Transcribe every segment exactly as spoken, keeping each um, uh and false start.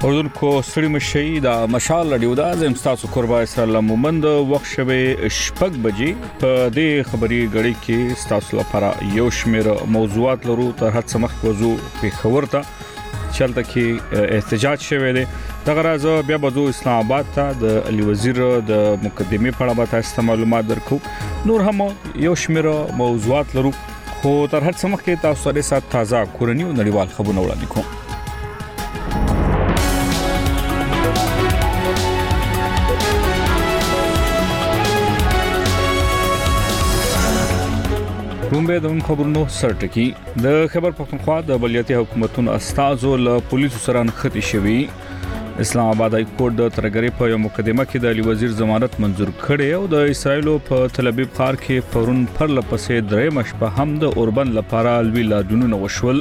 اردوونکو ستړي مشي د مشال رادیو دا زم تاسو قربا اسرائیل مومند وخت شوه شپږ بجې په دې خبري غړي کې تاسو لپاره یو شمېر موضوعات لرو تر هڅه مخ وځو په خبرته چلته کې احتجاج شوه دی د غراز بیا بزو اسلام آباد ته د علي وزیر د مقدمه په اړه تاسو معلومات درکو نور هم یو شمېر موضوعات لرو خو تر هڅه مخ کې تاسو سره سات تازه کورنی او نړیوال خبرونه وړاندې کوم رومبه د خبرونو سرټکی د خبر پښتونخوا د بلدیاتي حکومتونو استازو له پولیسو سره نښتې شوی اسلام آباد های کورټ د ترګری په یو مقدمه کې د علي وزیر ضمانت منزور کړي او د اسرایل په تل ابیب ښار کې پرون پر لپسې درې مشپه هم د اوربن لپاره الوی لاډونو وشول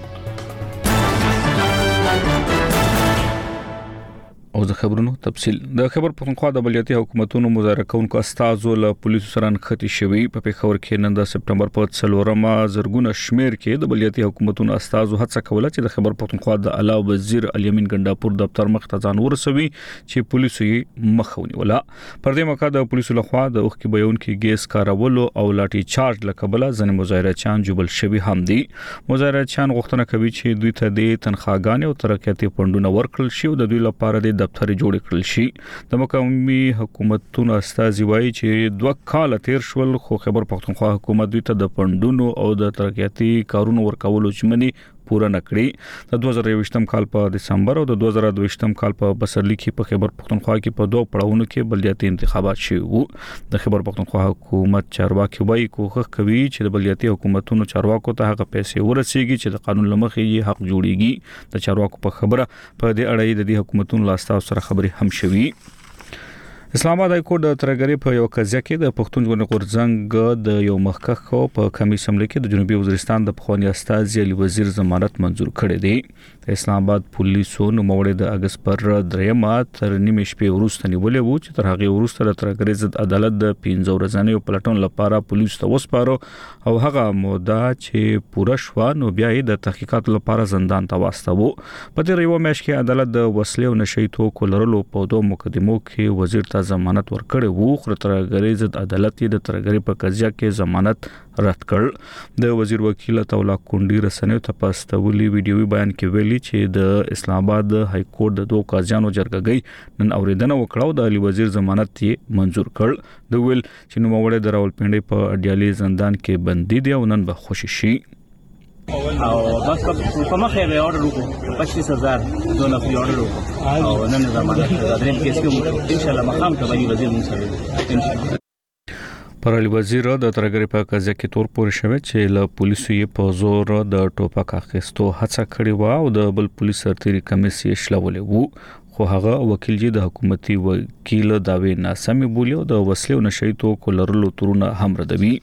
او د خبرونو تفصيل د خبر پښتونخوا د بلدیاتي حکومتونو مذاکره کوونکو استازو له پولیسو سره نښتې شوی په پیښور کې نن د سپټمبر په څلورمه زرګونه شمیر کې د بلدیاتي حکومتونو استازو هڅه کوله چې د خبر پښتونخوا د اعلی وزیر الیمین ګنداپور دفتر مخ ته ځان ورسوي چې پولیسو یې مخاوني ولا پر دې موقع د پولیسو لخوا د اوخ کې بیون کې ګیس کارولو او لاټي چارج لکبله ځنې مظاهره چان جوبل شوی هم دي مظاهره چان غوښتنه کوي چې دوی ته د تنخواګانې او ترقیاتي فندونه ورکړل شي او د دوی لپاره د دفتر جوړ کړل شي د مقاومي حکومتونو استازي وایي چې دوه کال تیر شول خو خبر پښتونخوا حکومت دوی ته د فندونو او د ترقیاتي کارونو ورکولو چمني پوره نکړي د دوه زره یوویشتم کال په دسمبر او د دوه زره دویشتم کال په بسرلی کې په خبر پښتونخوا کې په دوه پړاوونو کې بلدیاتي انتخابات شوي وو د خبر پښتونخوا حکومت چارواکي وایي کوښښ کوي چې د بلدیاتي حکومتونو چارواکو ته هغه پیسې ورسیږي چې د قانون لمخې یې حق جوړيږي د چارواکو په خبره په دې اړه د دې حکومتونو لاسته سره خبري هم شوي اسلام آباد های کورټ د ترګری په یو قضیه کې د پښتون ژوند غورځنګ د یو مخکخ په کمی سملې کې د جنوبي وزیرستان د پخوانی استاذ علي وزیر ضمانت منزور کړی دی اسلام آباد پولیسو نو موړې د اگست پر درېمه تر نیمه شپې وروسته نیولې وو چې تر هغه وروسته د ترګری ضد عدالت د پنځه ورځې پلټون لپاره پولیس ته وسپارو او هغه موده چې پوره شو نو بیا یې د تحقیقات لپاره زندان ته واستاوه په دې یو میاشت کې عدالت د وسلې او نشي توکو لرلو په دوه مقدمو کې وزیر ته ضمانت ورکړی وو خو ترګری ضد عدالت د ترګری په قضیه کې ضمانت رد کړ د وزیر وکیل تولا کونډي رسنیو ته پاستولي ویډیوي بیان کې ویلي چې د اسلام آباد های کورټ د دوه قاضیانو جرګګۍ نن اوریدنه وکړه د علي وزیر ضمانت یې منزور کړ د ویل چې نو موړې د راولپنډي په اډیالي زندان کې بندي دي او نن به خوشي شي او بس په مخه به اورډر وکړو پچیس هزار دونه پی اورډر وکړو او نن زمانه دریم کیس کې ان شاء الله مقام ته به وزیر مونږ ان شاء الله پر علي وزیر د ترګری په قضیه کې تور پورې شوی چې له پولیسو یې په زور د ټوپک اخیستو هڅه کړې و او د بل پولیس سرتيري کمیسي شلولې وو خو هغه وکیل جی د حکومتي وکیل داوی ناسمي بولیو د وسلې او نشي توکو لرلو تورونه هم ردوي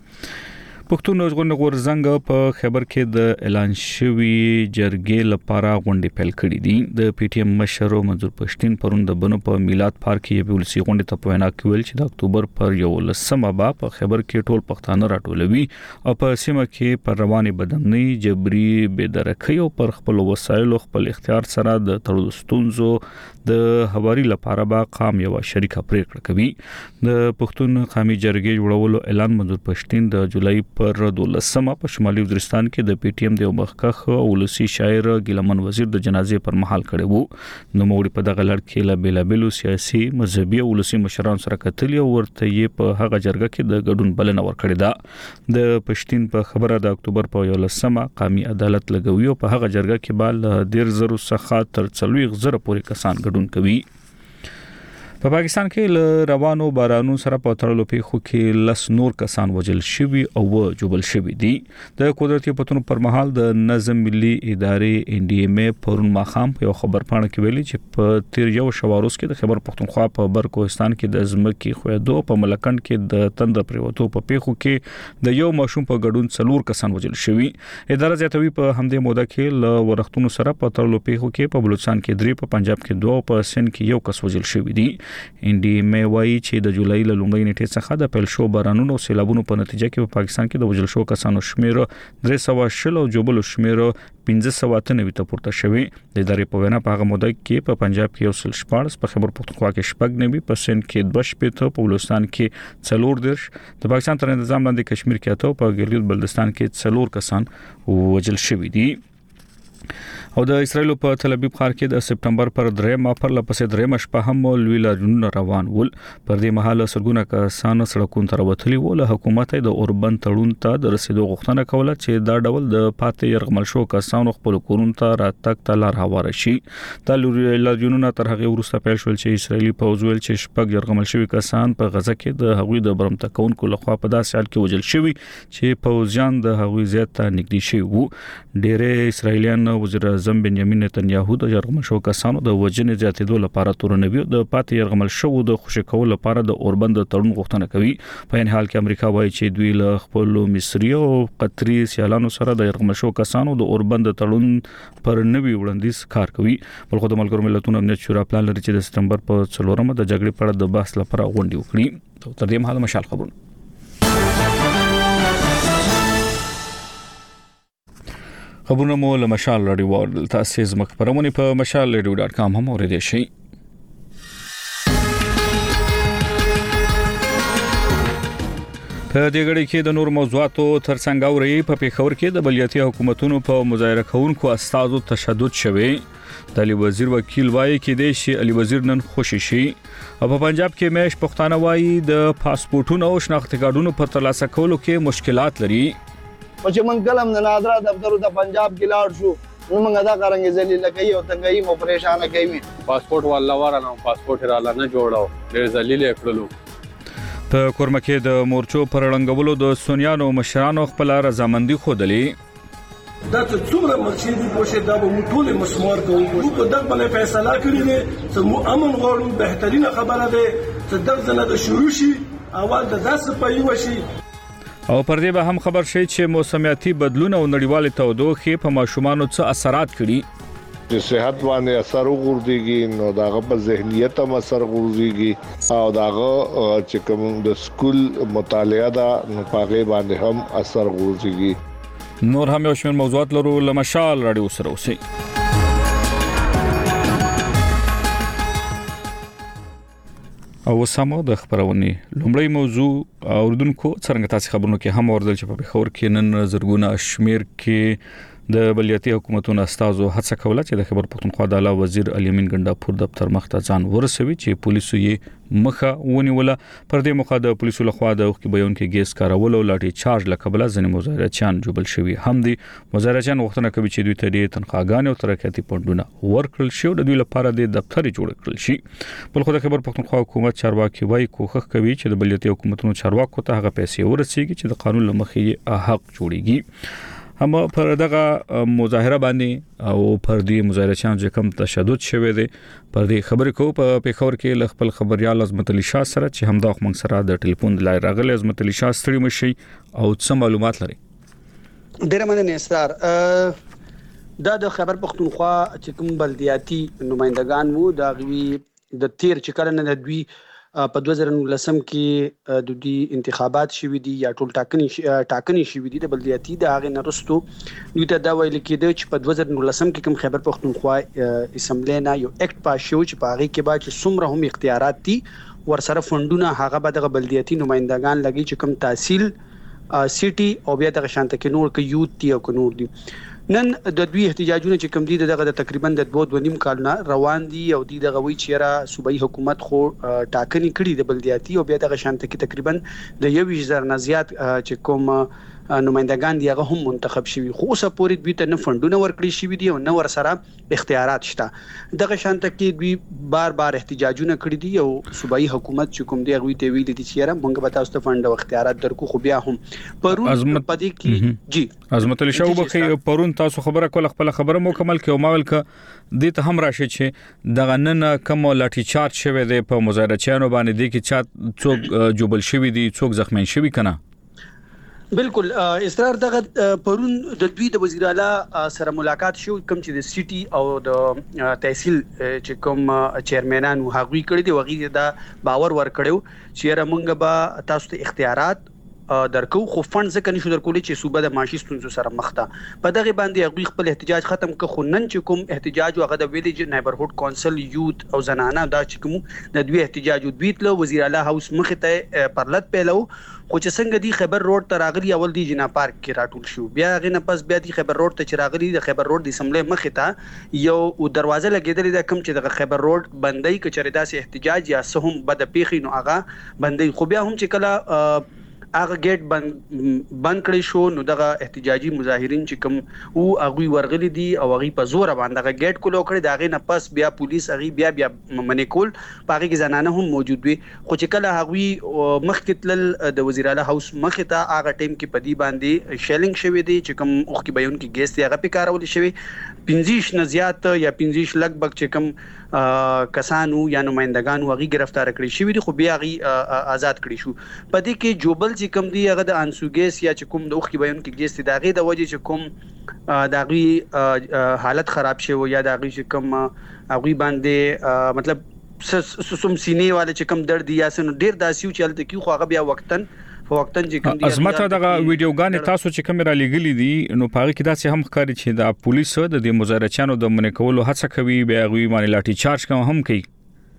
پښتون ژوند غورځنګ په خبر کې د اعلان شوی جرګې لپاره غونډې پیل کړې دي د پی ټی ایم مشر منظور پښتين پرون د بنو په میلاد پارک کې یو ولسی غونډه ته پوینا کول چې د اکتوبر پر یو لسمه با په خبر کې ټول پښتانه راټولوي او په سیمه کې پر رواني بدني جبري بيدرکۍ او پر خپل وسایل خپل اختیار سره د تړلو ستونزو د هواري لپاره با قام یو شریکه پریکړه کوي د پښتون قومي جرګې جوړولو اعلان منظور پښتين د جولای پر دولسمه په شمالي وزیرستان کې د پی ټی ایم د مخکخ ولسی شاعر ګلمن وزیر د جنازې پر مهال کړي وو نو موړي په دغه لړ کې لا بیلابلو سیاسي مذهبي او ولسی مشران سره کتلی او ورته یې په هغه جرګه کې د ګډون بلنه ورکړې ده د پښتين په خبره د اکتوبر په یو لسمه قومي عدالت لګوي او په هغه جرګه کې بال ډیر زرو څخه تر څلوي زره پورې کسان ګډون کوي په پاکستان کې روانو بارانو سره په تړلو پیښو کې لس نور کسان وژل شوي او جوبل شوي دي د قدرتي پتون پر مهال د نظم ملي ادارې ان ډي ام ای پرون ماخام په خبر پاڼه کې ویلي چې په تیر یو شواروس کې د خبر پښتونخوا په برکوهستان کې د ازمکي خویدو په ملکند کې د تند پریوتو په پیښو کې د یو ماشوم په ګډون څلور کسان وژل شوي اداره زیاتوي په همدې موده کې ل ورختونو سره په تړلو پیښو کې په بلوچستان کې درې په پنجاب کې دوه په سند کې یو کس وژل شوی دی ان ډي ام وايي چې د جولای له لومړۍ نیټې څخه د پیل شو بارانونو او سیلابونو په نتیجه کې په پاکستان کې د وژل شو کسانو شمیر درې سوه شل او جوبل شمیر پنځه سوه اته نوي ته پورته شوی. د ادارې په وینا په هغه موده کې په پنجاب کې یو سل شپاړس، په خیبر پختونخوا کې شپږ نوي، په سند کې دوه شپېته، په بلوچستان کې څلور دېرش، د پاکستان تر نظام لاندې کشمیر کې اته، په ګلګت بلتستان کې څلور کسان وژل شوي دي. او د اسرایل په تل ابیب ښار کې د سپټمبر پر درېمه پر لپسې درېمه شپه هم لوی لاریونونه روان ول. پر دې مهال سرګونه کسان سړکونو ته راوتلي ول. حکومت د اوربند تړون ته د رسیدو غوښتنه کوله چې دا ډول د پاتې يرغمل شو کسانو خپل کورونو ته راتګ ته لار هواره شي. د لاریونونو تر هغه وروسته پیل شول چې اسرایلی پوځ ویل چې شپږ يرغمل شوي کسان په غزه کې د هغوی د برمته کونکو لخوا په داسې حال کې وژل شوي چې پوځیان د هغوی زیات ته نږدې شوي وو. ډېر اسرایلیان وزیر اعظم بنیامین نتنیاهو د يرغمل شو کسانو د وژنې زیاتېدو لپاره تورنوي د پاتې يرغمل شو د خوشی کول لپاره د اوربند تړون غوښتنه کوي. په ان حال کې امریکا وایي چې دوی له خپل مصري او قطري سیالانو سره د يرغمل شو کسانو د اوربند تړون پر نوي وړاندیز کار کوي. بل خو د ملګرو ملتونو امنیت شورا پلان لري چې د سپټمبر په څلورمه د جګړې په اړه د بحث لپاره غونډه وکړي. تر دې مهاله مشال خبرونه خبرونه مو له مشال رادیو ورل تاسو زموږ خبرونه په مشال رادیو ډاټ کام هم اوریدئ شئ. په دې غړي کې د نور موضوعاتو ترڅنګ اوري په پیښور کې د بلدیاتي حکومتونو په مظاهره کوونکو استازو تشدد شوی. د علي وزیر وکیل وایي کې د شي علي وزیر نن خوشی شي. او په پنجاب کې مېش پښتانه وایي د پاسپورتونو او شناختی کارتونو په ترلاسه کولو کې مشکلات لري. او چې من کلم نه نادرا دفتر د پنجاب کې لاړ شو نو موږ دا کارنګ ذلیل کوي او تنګي مو پریشان کوي. پاسپورت والله ورانه پاسپورت را نه جوړاو ډېر ذلیل کړلو. په کورمکه د مورچو پر لنګولو د سونیانو مشرانو خپل رضامندي خوده. دا چې څومره مرشدي پوښي دا به ټول مسمار کوو په دغه باندې فیصله کړی دی چې مو امن غواړو. بهترینه خبره ده چې دغه نه د شروع شي اول د داسې پي وشي. او پر دې به هم خبر شي چې موسمیاتي بدلون او نړیوال تودوخه په ماشومانو څه اثرات کړي. د صحت باندې اثر وګورځي نو داغه په ذهنیت هم اثر وګورځي او داغه چې کوم د سکول مطالعه دا نو پاغه باندې هم اثر وګورځي. نور هم یو شمېر موضوعات لرو لمشال رادیو سره اوسئ. او سمو د خبرونه لومړی موضوع اوردونکو څنګه تاسو خبرونه کې هم اوردل چې په پیښور کې نن زرګونه شمیر کې د بلدیاتي حکومتونو استازو هڅه کوله چې د خیبر پختونخوا د اعلی وزیر علي امین ګنډاپور دفتر مخته ځان ورسوي چې پولیسو یې مخه ونیوله. پر دې مخه د پولیسو لخوا د وخت بیان کې ګیس کارول او لاټي چارج لکبله ځنې مظاهرچیان جوبل شوي هم دي. مظاهرچیان غوښتنه کوي چې دوی ته د تنخواګانې او ترقیاتي پوندونه ورکړل شي او د دوی لپاره د دفتر جوړ کړل شي. بل خو د خیبر پختونخوا حکومت چارواکي وايي کوښښ کوي چې د بلدیاتي حکومتونو چارواکو ته هغه پیسې ورسیږي چې د قانون لمخې حق جوړيږي. هم پر دغه مظاهره باندې او پر دې مظاهرچیان چې کوم تشدد شوه دي پر دې خبرې کو په پیښور کې ل خپل خبريال عظمت علي شاه سره چې هم د موږ سره د ټلیفون لای راغلی. عظمت علي شاه ستړي مشي او څه معلومات لري؟ ډېر مننه سر. دا د خیبر پختونخوا چې کوم بلدیاتي نمائندگان وو دا غوي د تیر چې کله نه دوی په دوه زره نولسم کې د دې انتخابات شوې دي یا ټول ټاکنې ټاکنې شوې دي د بلدیاتي د هغه نرستو دوی ته دا ویل کېده چې په دوه زره نولسم کې کوم خیبر پختونخوا اسمبلی نه یو اکټ پاس شو چې په هغه کې با چې څومره هم اختیارات دي ورسره فندونه هغه به د بلدیاتي نمائندگان لګي چې کوم تحصیل سيټي او بیا د شانت کې نور کې یوت دی او نور دي. نن د دوی احتجاجونه چې کوم دي دغه د تقریبا د دوه و نیم کال نه روان دي او د دغه وی چیرې صوبایي حکومت خو ټاکنې کړي د بلدیاتي او بیا دغه شانت کې تقریبا د یو ویشت نه زیات چې کوم نمائندگان دی هغه هم منتخب شوي خو اوسه پورې دوی ته نه فندونه ورکړي شوي دي او نه ور سره اختیارات شته. دغه شانت کې دوی بار بار احتجاجونه کړي دي او صوبایي حکومت چې کوم دی غوي ته ویل دي چې موږ به تاسو ته فند او اختیارات درکو خو بیا هم پرون پدې کې جی عظمت علي شاه وبخي پرون تاسو خبره کول خپل خبره مکمل کې او ماول ک د ته هم راشي چې دغه نن کوم لاټي چارج شوه د په مظاهرچیانو باندې دي کې چا څوک جوبل شوی دي څوک زخمی شوی کنه. بالکل اسرار دغه پرون د دوی د وزیر اعلی سره ملاقات شو کوم چې د سیټي او د تحصیل چې کوم چیرمنان هغوی کړی دی وغي دا باور ور کړو چې موږ به تاسو ته اختیارات درکو خو فند ځکه نشو درکولې چې صوبه د معاشي ستونزو سره مخ ده په دغه باندې هغوی خپل احتجاج ختم ک خو نن چې کوم احتجاج هغه د ویلیج نیبرهود کونسل یوت او زنانه دا چې کوم د دوی احتجاج دوی تل وزیر اعلی هاوس مخ ته پرلط پیلو خو چې څنګه دی خیبر روډ ته راغلی اول دی جنا پارک کې راټول شو بیا غنه پس بیا دی خیبر روډ ته چې راغلی د خیبر روډ د سملې مخ ته یو دروازه لګیدلې د کم چې د خیبر روډ بندي کچره داسې احتجاج یا سهم بد پیخي نو هغه بندي خو بیا هم چې کله هغه گیټ بند بند کړی شو نو دغه احتجاجي مظاهرین چې کوم او هغه ورغلي دي او هغه په زور باندې هغه گیټ کولو کړی داغه نه پس بیا پولیس هغه بیا بیا منې کول پاره کې زنانه هم موجود وي خو چې کله هغه مخ کتل د وزیر اعلی هاوس مخ ته هغه ټیم کې پدی باندې شیلینګ شوی دی چې کوم اوخ کې بیان کې ګیس دی هغه په کارول شوی پنځه نه زیات یا پنځه لګ بک چې کوم کسانو یا نمائندگانو هغه گرفتار کړی شوی دي خو بیا هغه آزاد کړی شو پدې کې جوبل چې کوم دی هغه د انسوګیس یا چې کوم د اوخ کې بیان کې ګیس دی داغه د وجه چې کوم داغي حالت خراب شوی یا داغي چې کوم هغه باندې مطلب سوم سینې والے چې کوم درد یا سن ډیر داسیو چلته کی خو هغه بیا وقتن فوقتن چې کوم دي ازمت دغه ویډیوګانې تاسو چې کیمرا لګلې دي نو پاره کې دا څه هم ښکاري چې د پولیس د دې مظاهرچانو د منې کولو هڅه کوي بیا غوي باندې لاټي چارج کوم هم کوي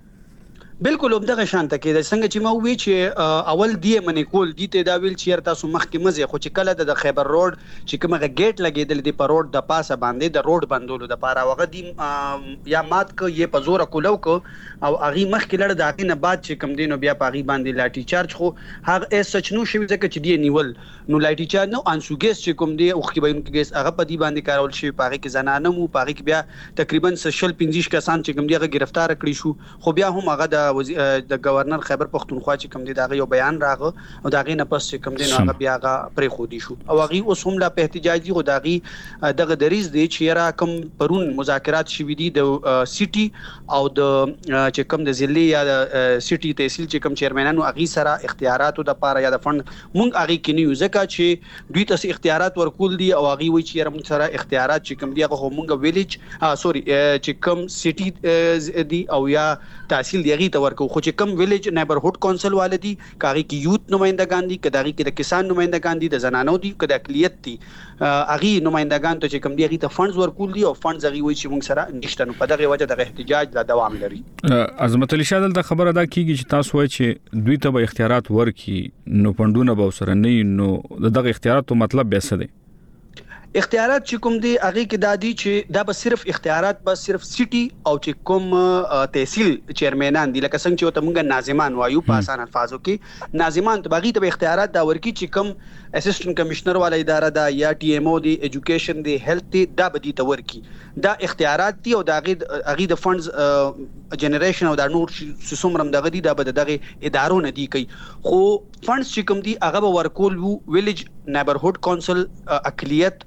بالکل همدغه شانته کې د څنګه چې مو وی چې اول دی منې کول دي ته دا ویل چې تاسو مخ کې مزه خو چې کله د خیبر روډ چې کومه گیټ لګیدل دی په روډ د پاسه باندې د روډ بندولو د پاره وغه دی یا مات ک یې په زور کولو کو او اغي مخ کې لړ داغې نه بعد چې کم دینو بیا پاغي باندې لاټي چارج خو هغه اس سچنو شوی ځکه چې دی نیول نو لاټي چارج نو انسوګیس چې کوم دی او خو به انکه ګیس هغه په دی باندې کارول شي پاغي کې زنانه مو پاغي کې بیا تقریبا سشل پنځه کسان چې کوم دیغه گرفتار کړی شو خو بیا هم هغه د د گورنر خیبر پختونخوا چې کوم دی داغه یو بیان راغو او داغه نه پس چې کوم دی نو هغه بیا هغه پرې خودي شو او هغه اوس هم لا په احتجاج دی خو داغه دغه دریز دی چې را کوم پرون مذاکرات شوي دي د سیټي او د چې کوم د ضلع یا د سیټي تحصیل چې کوم چیرمنانو هغه سره اختیاراتو د پاره یا د فند مونږ هغه کې نیو ځکه چې دوی ته اختیارات ورکول دي او هغه وی چې موږ سره اختیارات چې کوم دی هغه مونږ ویلیج سوري چې کوم سیټي دی او یا تحصیل دی هغه ته ورکو خو چې کوم ویلیج نیبرهود کونسل والدي کاغي کی یوت نمائندگان دي کداغي کې د کسان نمائندگان دي د زنانو دي کد اقلیت دي اغي نمائندگان ته چې کوم دی هغه ته فندز ورکول دي او فندز هغه وی چې موږ سره نشته نو په دغه وجه د احتجاج لا دوام لري عظمت علي شادل د خبره دا کیږي چې تاسو وایي چې دوی ته به اختیارات ورکي نو پندونه به سره نه نو دغه اختیاراتو مطلب به څه دی اختیارات چې کوم دی هغه کې دادی چې دا به صرف اختیارات به صرف سیټي او چې کوم تحصیل چیرمنان دي لکه څنګه چې وته موږ ناظمان وایو په آسان الفاظو کې ناظمان ته باغی ته اختیارات دا ورکی چې کوم اسسټنټ کمشنر والا اداره دا یا ټي ایم او دی ایجوکیشن دی هیلث دی دا به دي ته ورکی دا اختیارات دي او دا هغه د فندز جنریشن او دا نور څومره دغه دي دا به دغه ادارو نه دي کوي خو فندز چې کوم دي هغه ورکول ویلیج نیبرهود کونسل اقلیت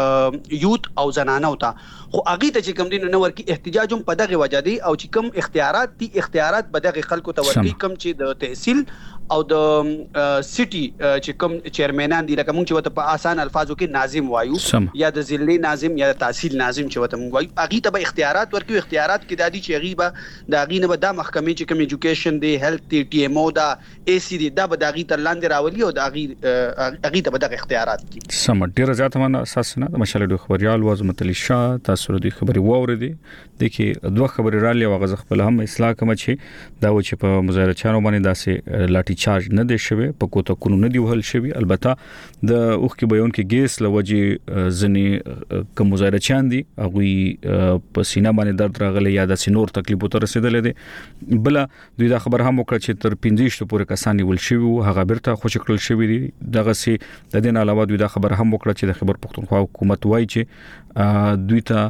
یوت او زنانه وتا خو اغه ته چې کوم دین نو ورکی احتجاج هم په دغه وجه دی او چې کوم اختیارات دي اختیارات به دغه خلکو ته ورکی کوم چې د تحصیل او د سیټي چې کوم چیرمنان دي لکه مونږ چې وته په آسان الفاظو کې ناظم وایو یا د ضلع ناظم یا د تحصیل ناظم چې وته مونږ وایو اغه ته به اختیارات ورکی اختیارات کې دادی چې غیبه د اغه نه به د محکمې چې کوم ایجوکیشن دی هیلث دی ټي ایم او دا اي سي دی دا به د اغه تر لاندې راولي او د اغه اغه ته به دغه اختیارات دي سم ډیر زیاته منه اساس نه د مشال د خبريال عظمت علي شاه تاسو د خبري ووردي د کې دوه خبري را لې وغه خپل هم اصلاح کوم چې دا و چې په مظاهره چانو باندې داسې لاټي چارج نه دی شوی په کوته کونو نه دی وهل شوی البته د اوخ کې بیان کې ګیس لوجي ځنی کوم مظاهره چان دي هغه په سینه باندې درد راغلی یا د سینور تکلیف ته رسیدلې دي بل دوی دا خبر هم وکړه چې تر پنځه شته پورې کسان ول شوی هغه برته خوش کړل شوی دي دغه سي د دین علاوه دوی دا خبر هم وکړه چې د خبر پختونخوا حکومت وایي چې دوی ته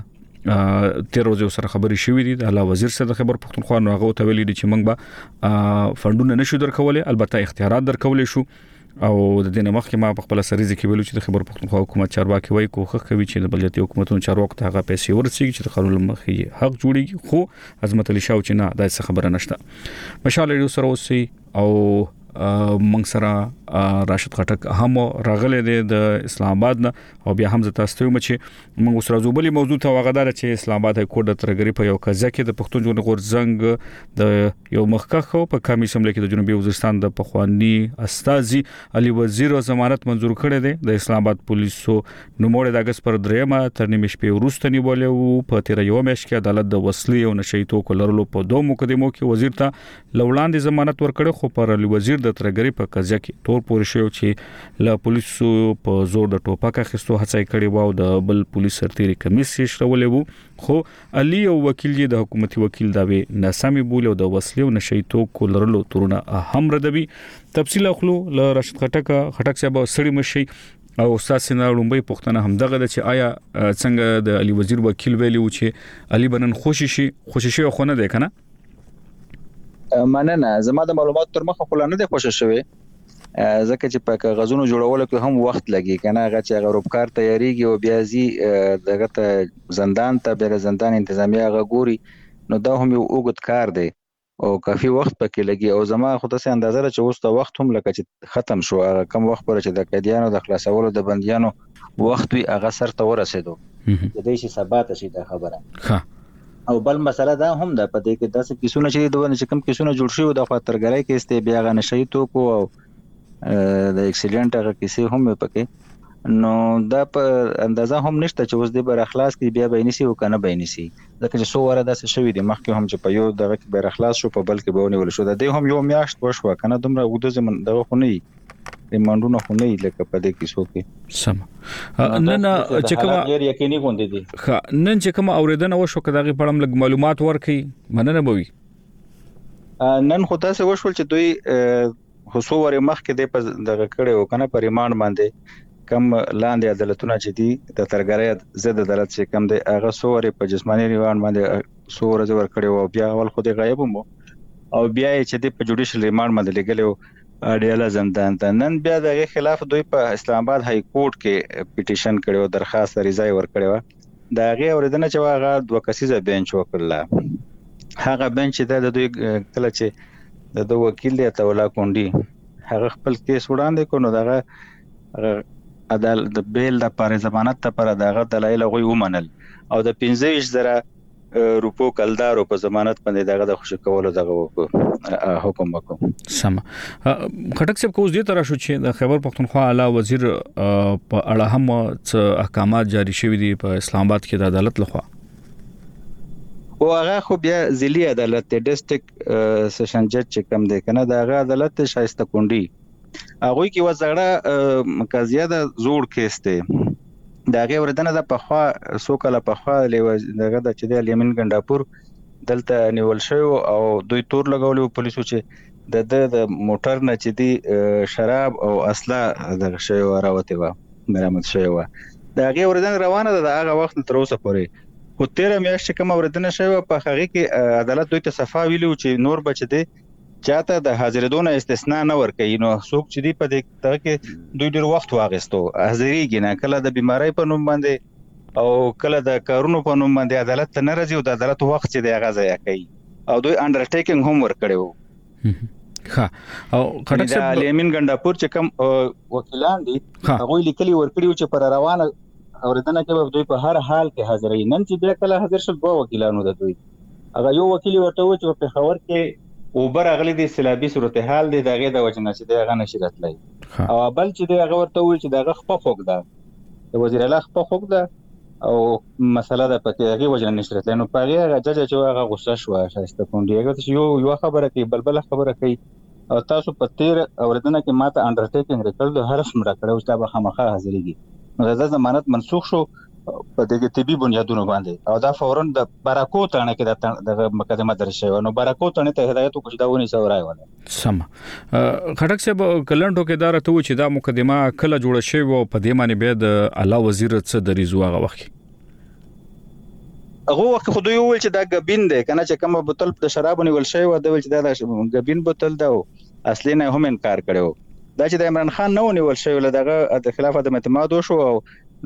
تیر ورځې سره خبري شوې دي د اعلی وزیر سره د خبر پختونخوا نو هغه ته ویلي دي چې موږ به فندونه نشو درکولې البته اختیارات درکولې شو او د دې مخکې ما په خپل سریزه کې ویلو چې د خبر پختونخوا حکومت چارواکي وایي کوخه کوي چې د بلدیاتي حکومتونو چارواکو ته هغه پیسې ورسیږي چې د قانون مخې حق جوړيږي خو عظمت علي شاه چې نه دا څه خبره نشته مشال لري سره اوسي او منګ سره راشد خټک هم راغلی دی د اسلام آباد نه او بیا هم زه تاسو ته چې موږ اوس راځو بلې موضوع ته وغدار چې اسلام آباد های کورټ د ترګری په یو قضیه کې د پښتون جمهور غورځنګ د یو مخکخ په کمی سملې کې د جنوبي وزیرستان د پخوانی استاذي علي وزیر ضمانت منزور کړی دی د اسلام آباد پولیسو نوموړی د اگست پر دریمه تر نیمه شپې وروسته نیولې وو په تیر یو میاشت کې عدالت د وسلې او نشئی توکو لرلو په دوه مقدمو کې وزیر ته لوړاندې ضمانت ورکړ خو پر علي وزیر د ترګری په قضیه کې تور پورې شو چې له پولیسو په زور د ټوپک اخیستو هڅه کړې و او د بل پولیس سرتيري کمیسي شړولې وو خو علي او وکیل یې د حکومتي وکیل داوی ناسمي بوله او د وسلې او نشئی توکو لرلو تورونه هم ردوي تفصیل اخلو ل راشد خټک خټک صاحب سړی مشي او استاد سینا لومبي پښتنه هم دغه چې آیا څنګه د علي وزیر وکیل ویلی و چې علي بنن خوشي شي خوشي شي خو نه ده کنه مننه زما د معلومات تر مخه خلانه ده خوشي شوی ځکه چې په کاغذونو جوړولو کې هم وخت لګي کنه هغه چې غروبکار تیاریږي او بیا زی دغه ته زندان ته بیر زندان انتظامیه غوري نو دا هم یو اوږد کار دی او کافي وخت پکې لګي او زما خو تاسو اندازه چې اوس د وخت هم لکه چې ختم شو کم وخت پر چې د قیدیانو د خلاصولو د بنديانو وخت وی هغه سر ته ورسېدو د دې شي ثبات شي د خبره ها او بل مسله دا هم ده په دې کې داسې کیسونه چې د ونه چې کوم کیسونه جوړ شي د خاطرګرای کې است بیا غ نشي توکو او د اکسیډنټ هغه کیسې هم پکې نو دا په اندازه هم نشته چې اوس د بر اخلاص کې بیا بینسي او کنه بینسي ځکه چې سو ورده څه شوی دی مخکې هم چې په یو دغه کې بر اخلاص شو په بل کې به ونیول شو د دې هم یو میاشت وشو کنه دومره وګړو زمون دغه خو نه ریمانډونه خو نه لکه په دې کې سو کې سم نن چې کوم غیر یقیني غونډې دي ښه نن چې کوم اوریدنه وشو کداغي پړم لګ معلومات ورکړي مننه بوي نن خو تاسو وشول چې دوی خصو ور مخ کې د په دغه کړه او کنه پر ریمانډ باندې کم لاندې عدالتونه چې دي د ترګری زید عدالت چې کم دی هغه سووري په جسمانی ریمانډ باندې سوور ور کړي او بیا ول خو د غایب مو او بیا چې د په جوډیشل ریمانډ باندې لګلو اډیاله زندان ته نن بیا دغه خلاف دوی په اسلام آباد های کورټ کې پټیشن کړو درخواست رضای ور کړو دا غي اوریدنه چې هغه دوه کسیزه بنچ وکړه هغه بنچ د دوی کله چې د وکیل دی تولا کونډي هغه خپل کیس وړاندې کو نو دغه عدالت د بیل د پر ضمانت ته پر دغه دلایل غوي ومنل او د پنځه ویشت زره روپو کلدارو په ضمانت باندې دغه د خوشی کولو دغه حکم وکړ سم خټک صاحب کوز دې تر شو چې د خیبر پختونخوا اعلی وزیر په اړه هم څه احکامات جاری شوي دي په اسلام آباد کې د عدالت لخوا او هغه خو بیا ضلعي عدالت د ډیسټریکټ سیشن جج چې کوم دی کنه دا هغه عدالت شایسته کونډي هغه کې وځړه قضیه د زوړ کیس دی دا غي وردنه د پخوا سوکله پخوا دغه د چې د الیمن ګنداپور دلته نیول شو او دوی تور لګولو پولیسو چې د د موټر نه چې دی شراب او اسلحه دغه شی راوته و مرامت شوی و دا غي وردن روانه ده هغه وخت تر اوسه پورې خو تیر میاشت کوم وردنه شوی په هغه کې عدالت دوی ته صفا ویلو چې نور بچ دی چاته د حاضرېدونه استثناء نه ورکړي نو څوک چې دی په دې ته کې دوی ډیر وخت واغستو حاضرېږي نه کله د بیماری په نوم باندې او کله د کارونو په نوم باندې عدالت ته نه راځي او د عدالت وخت چې دی هغه ځای کوي او دوی انډرټیکینګ هم ورکړي ها او خټک صاحب الیمن ګنداپور چې کوم وکیلان دي هغه لیکلي ورکړي چې پر روانه اوریدنه کې دوی په هر حال کې حاضرې نن چې بیا کله حاضر شول دوه وکیلانو د دوی هغه یو وکیل ورته و چې په خبر کې او بر اغلی د سلابي صورتحال دی دغه د وجنه چې دغه نشي راتلای او بل چې دغه ورته وی چې دغه خپل خوګ ده د وزیر اعلی خپل خوګ ده او مسله ده پکې هغه وجنه نشي راتلای نو پاره جج چې هغه غوسه شو شایسته کونډي هغه یو یو خبره کوي بلبل خبره کوي او تاسو په تیر اوردنه کې ماته انډرټیکینګ ریکل د حرف مړه کړو چې به خامخا حاضرېږي نو دا ضمانت منسوخ شو په دغه طبي بنیادونو باندې او دا فورن د باراکو تانه کې د مقدمه درشوي نو باراکو تانه ته هدایت وکړه دا ونی سورای ولا سم خټک صاحب کلنټو کې دا راته و چې دا مقدمه کله جوړه شوی او په دې معنی به د اعلی وزیر څخه د ریزواغه وخت هغه وخت خو دوی ویل چې دا غبین دی کنه چې کوم بوتل د شراب نیول شوی و د ویل چې دا غبین بوتل دا اصلي نه هم انکار کړو دا چې د عمران خان نو نیول شوی دغه د خلاف د اعتماد شو او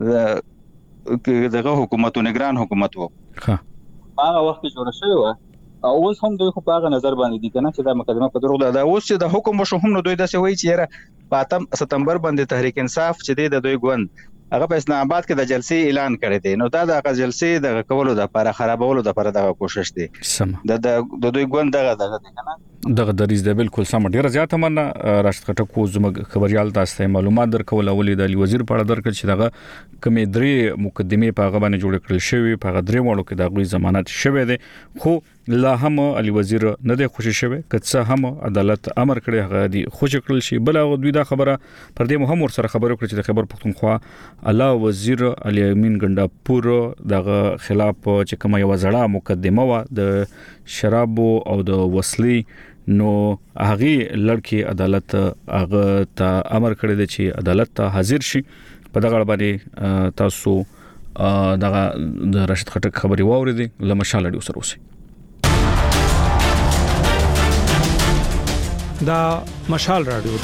دغه حکومت نگران حکومت وو ها هغه وخت جوړ شوی و او اوس هم دوی خو په هغه نظر باندې دي کنه چې دا مقدمه په دروغ ده دا اوس چې د حکم وشو هم نو دوی داسې وایي چې په اتم ستمبر باندې تحریک انصاف چې د دوی ګوند هغه په اسلام آباد کې د جلسې اعلان کړی دی. نو دا د جلسې د کولو د لپاره خرابولو د لپاره د کوشش دی د د دوی ګوند دغه دغه کنه دغه دریز د بالکل سم ډیره زیاته مننه راشد خټک زموږ خبريال تاسو معلومات درکول. اولي د علي وزیر په اړه درکړ چې دغه کمې درې مقدمه په هغه باندې جوړ کړل شوی په هغه درې وړو کې د غوي ضمانت شوی دی خو لا هم علي وزیر نه دی خوشی شوی کڅه هم عدالت امر کړی هغه دی خوش کړل شي. بل هغه دوی دا خبره پر دې مهم ور سره خبرو کړ چې د خبر پښتونخوا الله وزیر علي امین ګنڈاپور دغه خلاف چې کومه یو زړه مقدمه و د شراب او د وسلې نو هغه لړکی عدالت هغه ته امر کړی دی چې عدالت ته حاضر شي. په دغه باندې تاسو دغه د راشد خټک خبري واوریدي لمشال اړیو سره اوسئ. دا مشال رادیو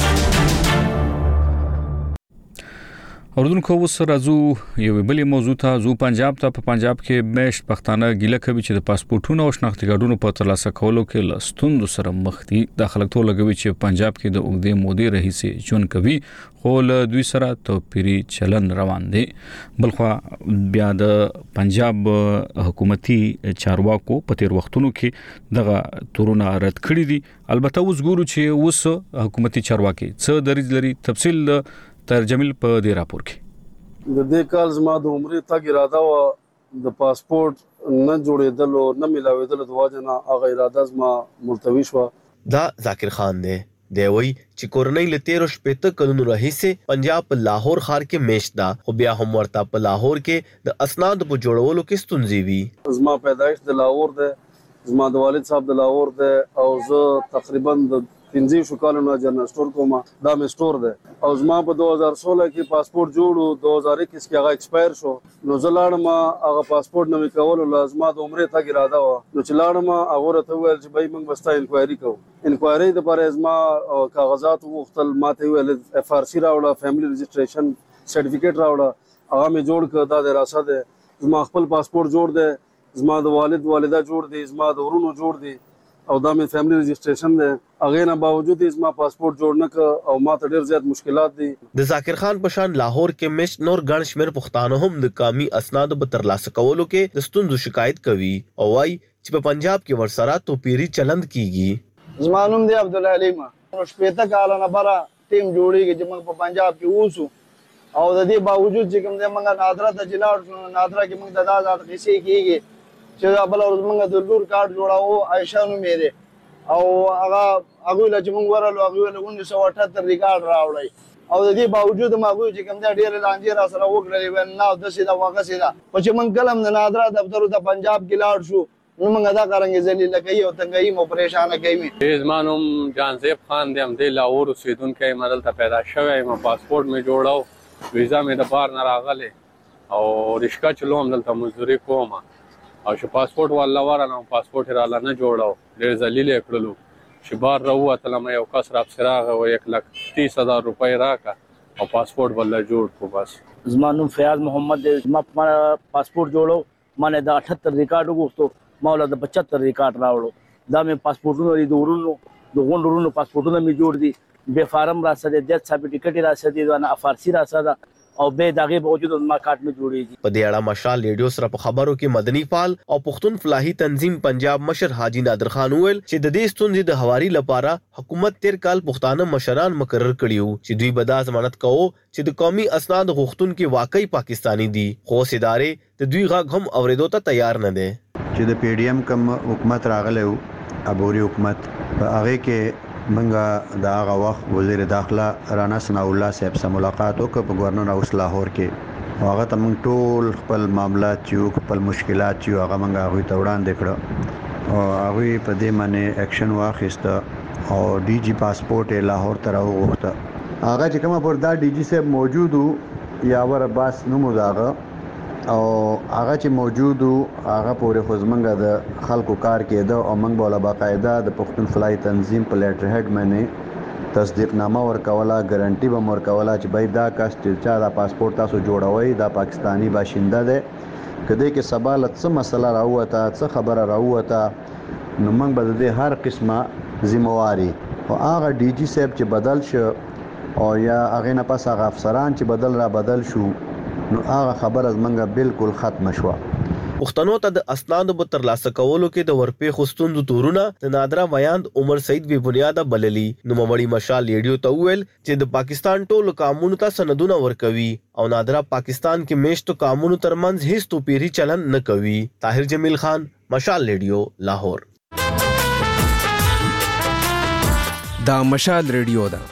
اوردونکو اوس راځو یو بلې موضوع ته. زو پنجاب ته په پنجاب کې مېشت پښتانه ګیله کوي چې د پاسپورتونو او شناختی کارتونو په ترلاسه کولو کې لستوند سره مخ دي. د خلکتو لګوي چې پنجاب کې د اوږدې مودې رئیس جون کوي خو له دوی سره توپیری چلن روان دي. بلخوا بیا د پنجاب حکومتي چارواکو په تیر وختونو کې دغه تورونه رد کړی دي. البته اوس ګورو چې اوس حکومتي چارواکي څه دریځ لري. تفصیل تر جمیل په دې راپور کې. د دې کال زما د عمرې تګ اراده و د پاسپورت نه جوړېدل او نه ملاوېدل د واجنه هغه اراده زما ملتوي شو. دا ذاکر خان دی دی وی چې کورنۍ له تیرو شپېته کلونو راهیسې پنجاب په لاهور ښار کې میشت ده خو بیا هم ورته په لاهور کې د اسناد په جوړولو کې ستونزې وي. زما پیدایش د لاهور ده زما د والد صاحب د لاهور ده او زه تقریبا د پنځه شو کالونو جنرال سٹور کوم دا مې سٹور ده او زما په دوه هزار سولہ کې پاسپورت جوړو دوه هزار اکیس کې هغه ایکسپایر شو. نو زه لاړم هغه پاسپورت نوې کولو لازمه د عمرې تګ اراده و. نو چې لاړم هغه راته وویل چې بای موږ بستا انکوایري کوو. انکوایري د لپاره زما کاغذات وغوښتل ماته ویل اف آر سی راوړه فیملی رجسټریشن سرټیفیکیټ راوړه هغه مې جوړ کړ. دا د راسه ده زما خپل پاسپورت جوړ دی زما د والد والده جوړ دی زما د ورونو جوړ دی او دا مې فیملی رجسټریشن دی. هغه نه باوجود زما پاسپورت جوړ نه ک او ما ته ډیر زیات مشکلات دي. د ذاکر خان په شان لاهور کې مش نور ګڼ شمیر پښتانه هم د قومي اسناد په ترلاسه کولو کې د ستونزو شکایت کوي او وايي چې په پنجاب کې ورسره توپیری چلند کیږي. زما نوم دی عبدالحلیم. نو شپېته کاله نه بره ټیم جوړیږي چې موږ په پنجاب کې اوسو او د دې باوجود چې کوم دی موږ نادره ته جلاړ شو. نادره کې موږ د آزاد قصې کیږي چې دا بل ورځ موږ د لور کارت جوړاو عائشہ نو مې او هغه هغه له چې موږ ورالو هغه له انیس سو اٹھہتر ریکارډ راوړی او د دې باوجود ما هغه چې کوم دا ډیر لانجې را سره وکړلې ول نه د سیدا واغه سیدا او چې موږ کلم د نادره دفتر ته پنجاب کې لاړ شو نو موږ دا کارنګ ذلیل کوي او تنګي مو پریشان کوي. زمانوم جانزیب خان دې هم د لاهور اوسیدونکو مدل ته پیدا شوی ما پاسپورت مې جوړاو ویزا مې د بار نه راغله او رشکا چلو هم دلته مزدوري کوم او چې پاسپورت والله ورانه پاسپورت را نه جوړاو ډېر ذلیل کړلو چې بار راووتل مې یو کس را افسراغه و یک لک تیس هزار روپۍ راکا او پاسپورت بل جوړ کو. بس زما نوم فیاض محمد دی. ما پاسپورت جوړو ما نه د اٹھہتر ریکارډ وغوښتو ما ول د پچہتر ریکارډ راوړو. دا مې پاسپورتونو لري د ورونو د غونډورونو پاسپورتونه مې جوړ دي به فارم را سره د ډیث سرټیفیکیټ را سره د اف آر سی را سره او به دغه باوجود ما کارت می جوړیږي. په دې اړه مشال ریډیو سره په خبرو کې مدني فعال او پښتون فلاحي تنظیم پنجاب مشر حاجی نادر خان ویل چې د دې ستونزې د حواري لپاره حکومت تیر کال پښتانه مشران مقرر کړیو چې دوی به دا ضمانت کوو چې د قومي اسناد غوښتونکو واقعي پاکستانی دي خو ادارې د دوی غږ هم اوریدو ته تیار نه دي. چې د پی ډی ایم کم حکومت راغلی و عبوري حکومت په هغه کې منګه د هغه وخت وزیر داخله رانا ثناء الله صاحب سره ملاقات وکړ په گورنر هاوس لاهور کې. هغه ته موږ ټول خپل معاملات چې خپل مشکلات چې هغه موږ هغه ته وړاندې کړو او هغه په دې باندې اکشن واخیسته او ډي جی پاسپورت لاهور ته راوغوښته. هغه چې کومه پر دا ډي جی صاحب موجودو یاور عباس نومو داغه او هغه چې موجودو هغه پورې خو زمونږ د خلکو کار کېده او موږ بوله باقاعده د پښتون فلاحي تنظیم په لیټر هډ باندې تصدیق نامه ورکوله ګارانټي به ورکوله چې بای دا کس چې چا دا پاسپورت تاسو جوړوي دا پاکستانی باشنده دی کدی کې سبا له څه مسله راوته څه خبره راوته نو موږ به د هر قسمه ذمہواری او هغه ډي جی صاحب چې بدل شو او یا هغه نه پس هغه افسران چې بدل را بدل شو نو هغه خبره زمونږ بالکل ختم شوه. پښتنو ته د اسنادو په ترلاسه کولو کې د ورپې خوستوندو تورونه د نادرا ویاند عمر سعید بی بنیاده بللی. نو مړی مشال ریډیو ته ویل چې د پاکستان ټولو قانونو ته سندونه ورکوي او نادرا پاکستان کې میشتو قانونو ترمنځ هیڅ توپیری چلن نه کوي. طاهر جمیل خان، مشال ریډیو، لاهور. دا مشال ریډیو ده.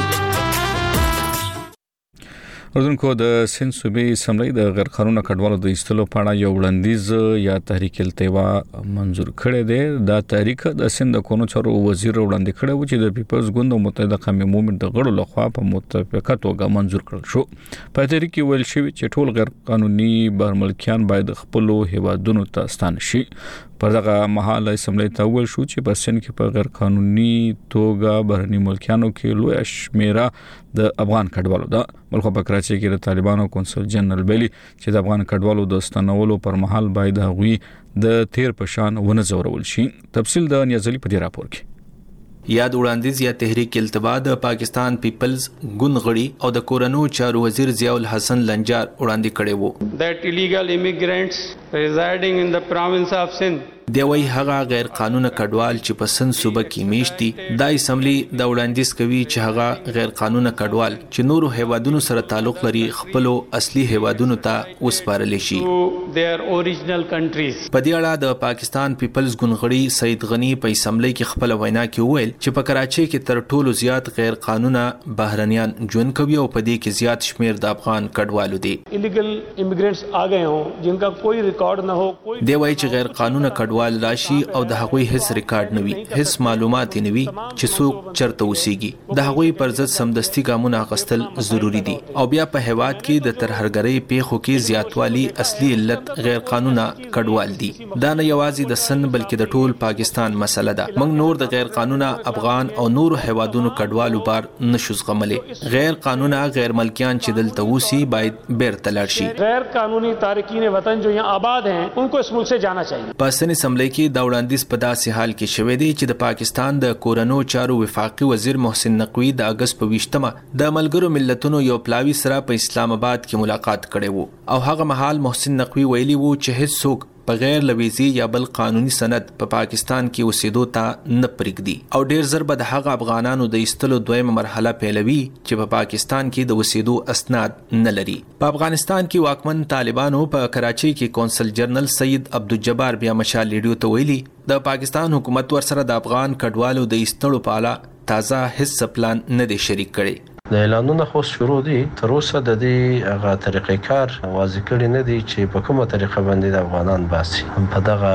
اردوونکو د سند صوبې اسمبلی د غیر قانوني کډوالو د ایستلو په اړه یو وړاندیز یا تحریک التوا منزور کړی دی. دا تحریک د سند قانون چارو وزیر وړاندې کړی و چې د پیپلز ګوند او متحده قومي مومنټ د غړو لخوا په متفقه توګه منزور کړل شو. په تحریک کې ویل شوی چې ټول غیر قانوني بهرملکیان باید خپل هیوادونو ته ستانه شي. پر دغه مهال اسمبلی ته ویل شو چې په سند کې په غیر قانوني توګه بهرني ملکیانو کې لوی شمیره د افغان کډوالو ده. ملک په کراچۍ کې د طالبانو کونسل جنرال بیلی چې د افغان کډوالو د ستنولو پر مهال باید هغوی د تیر په شان ونه زورول شي. تفصیل د نیازلی په دې راپور کې. یاد وړاندیز یا تحریک التوا د پاکستان پیپلز ګوند غړي او د کورونو چارو وزیر ضیاء الحسن لنجار وړاندې کړي وو. That illegal immigrants residing in the province of Sindh دی وی هغه غیر قانوني کډوال چې په سند صوبه کې میشتي د اسمبلی د وړاندیز کوي چې هغه غیر قانوني کډوال چې نورو هیوادونو سره تعلق لري خپل اصلي هیوادونو ته وسپارل شي. their original countries. په دې اړه د پاکستان پیپلز ګوند غړي سید غنی په اسمبلی کې خپل وینا کې وویل چې په کراچۍ کې تر ټولو زیات غیر قانوني بهرنیان ژوند کوي او په دې کې زیات شمیر د افغان کډوالو دي. illegal immigrants آ گئے ہوں جن کا کوئی ریکارڈ نہ ہو. دی وایي چې غیر قانوني کډوال راشي او د هغوی هیڅ ریکارډ نه وي، هیڅ معلومات نه وي چې څوک چرته اوسېږي. د هغوی پر ضد سمدستي ګامونه اخیستل ضروری دي. او بیا په هیواد کې د ترهګرۍ پیښو کې زیاتوالی اصلي علت غیر قانوني کډوال دي. دا نه یوازې د سن بلکې د ټول پاکستان مسله ده. موږ نور د غیر قانوني افغان او نور هیوادونو کډوالو بار نشو زغملې. غیر قانوني غیر ملکیان چې دلته اوسي باید بیرته لاړ شي. غیر قانوني تارکین وطن جو یہاں آباد ہیں ان کو اس ملک سے جانا چاہیے. پاسن اسمبلی کې دا وړاندیز په داسې حال کې شوې دی چې د پاکستان د کورونو چارو وفاقي وزیر محسن نقوی د اگست په ویشتمه د ملګرو ملتونو یو پلاوی سره په اسلام آباد کې ملاقات کړي وو او هغه مهال محسن نقوی ویلي وو چې هیڅ څوک بغیر لویزي یا بل قانوني سند په پاکستان کې اوسېدو ته نه پرېږدي او ډیر زر به د هغه افغانانو د ایستلو دویمه مرحله پیلوي چې په پاکستان کې د اوسېدو اسناد نه لري. په افغانستان کې واکمن طالبانو په کراچۍ کې کونسل جنرال سید عبدالجبار بیا مشال ریډیو ته ویلي د پاکستان حکومت ورسره د افغان کډوالو د ایستلو په اړه تازه هیڅ پلان نه دی شریک کړی. د اعلانونو خو شروع دي تر اوسه د دې هغه طریقې کار واضح کړي نه دي چې په کومه طریقه باندې د افغانان باسي. په دغه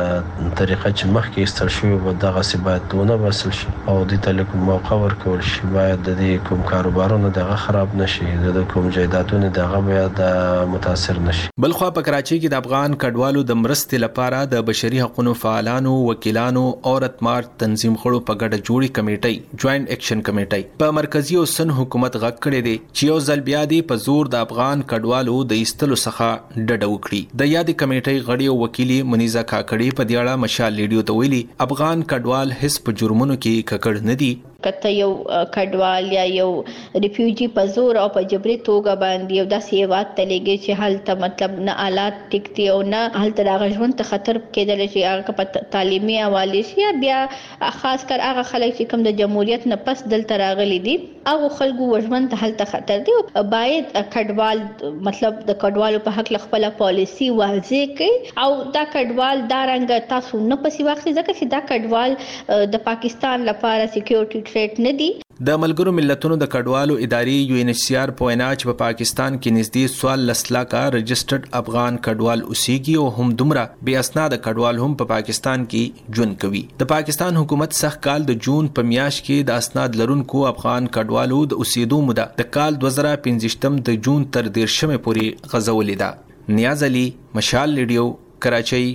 طریقه چې مخکې استل شوی و دغه سی باید دونه وصل شي او د تلکو موقع ورکول شي. باید د دې کوم کاروبارونه دغه خراب نشي، د کوم جایدادونه دغه باید متاثر نشي. بل خو په کراچۍ کې د افغان کډوالو د مرستې لپاره د بشري حقوقو فعالانو، وکیلانو، عورت مارچ تنظیم خړو په ګډه جوړی کمیټي جوائنٹ ایکشن کمیټي په مرکزی او سن حکومت غږ کړی دی چې یو ځل بیا دی په زور د افغان کډوالو د ایستلو څخه ډډه وکړي. د یادې کمیټې غړي او وکیلي منیزه کاکړي په دې اړه مشال ریډیو ته ویلي افغان کډوال هیڅ په جرمونو کې ککړ نه دي. کته یو کډوال یا یو ریفیوجی په زور او په جبري توګه باندې یو داسې هیواد ته لېږي چې هلته مطلب نه آلات ټیک دي او نه هلته د هغه ژوند ته خطر کېدل شي، هغه په تعلیمي حوالې شي یا بیا خاص کر هغه خلک چې کوم د جمهوریت نه پس دلته راغلي دي هغه خلکو ژوند ته هلته خطر دی. باید کډوال مطلب د کډوالو په حق خپل پالیسی واضح کړي او دا کډوال دا رنګ تاسو نه پسې واخلي ځکه چې دا کډوال د پاکستان لپاره سکیورټي تھریټ نه دی. د ملګرو ملتونو د کډوالو ادارې یو ان ایچ سی آر په وینا چې په پاکستان کې نږدې سوال لسلا کا رجسټرډ افغان کډوال اوسېږي او هم دومره بې اسناد کډوال هم په پاکستان کې ژوند کوي. د پاکستان حکومت سخت کال د جون په میاشت کې د اسناد لرونکو افغان کډوالو د اوسېدو موده د کال دوه زره پنځه د جون تر دیرشمه پورې غځولې ده. نیاز علي، مشال ریډیو، کراچۍ.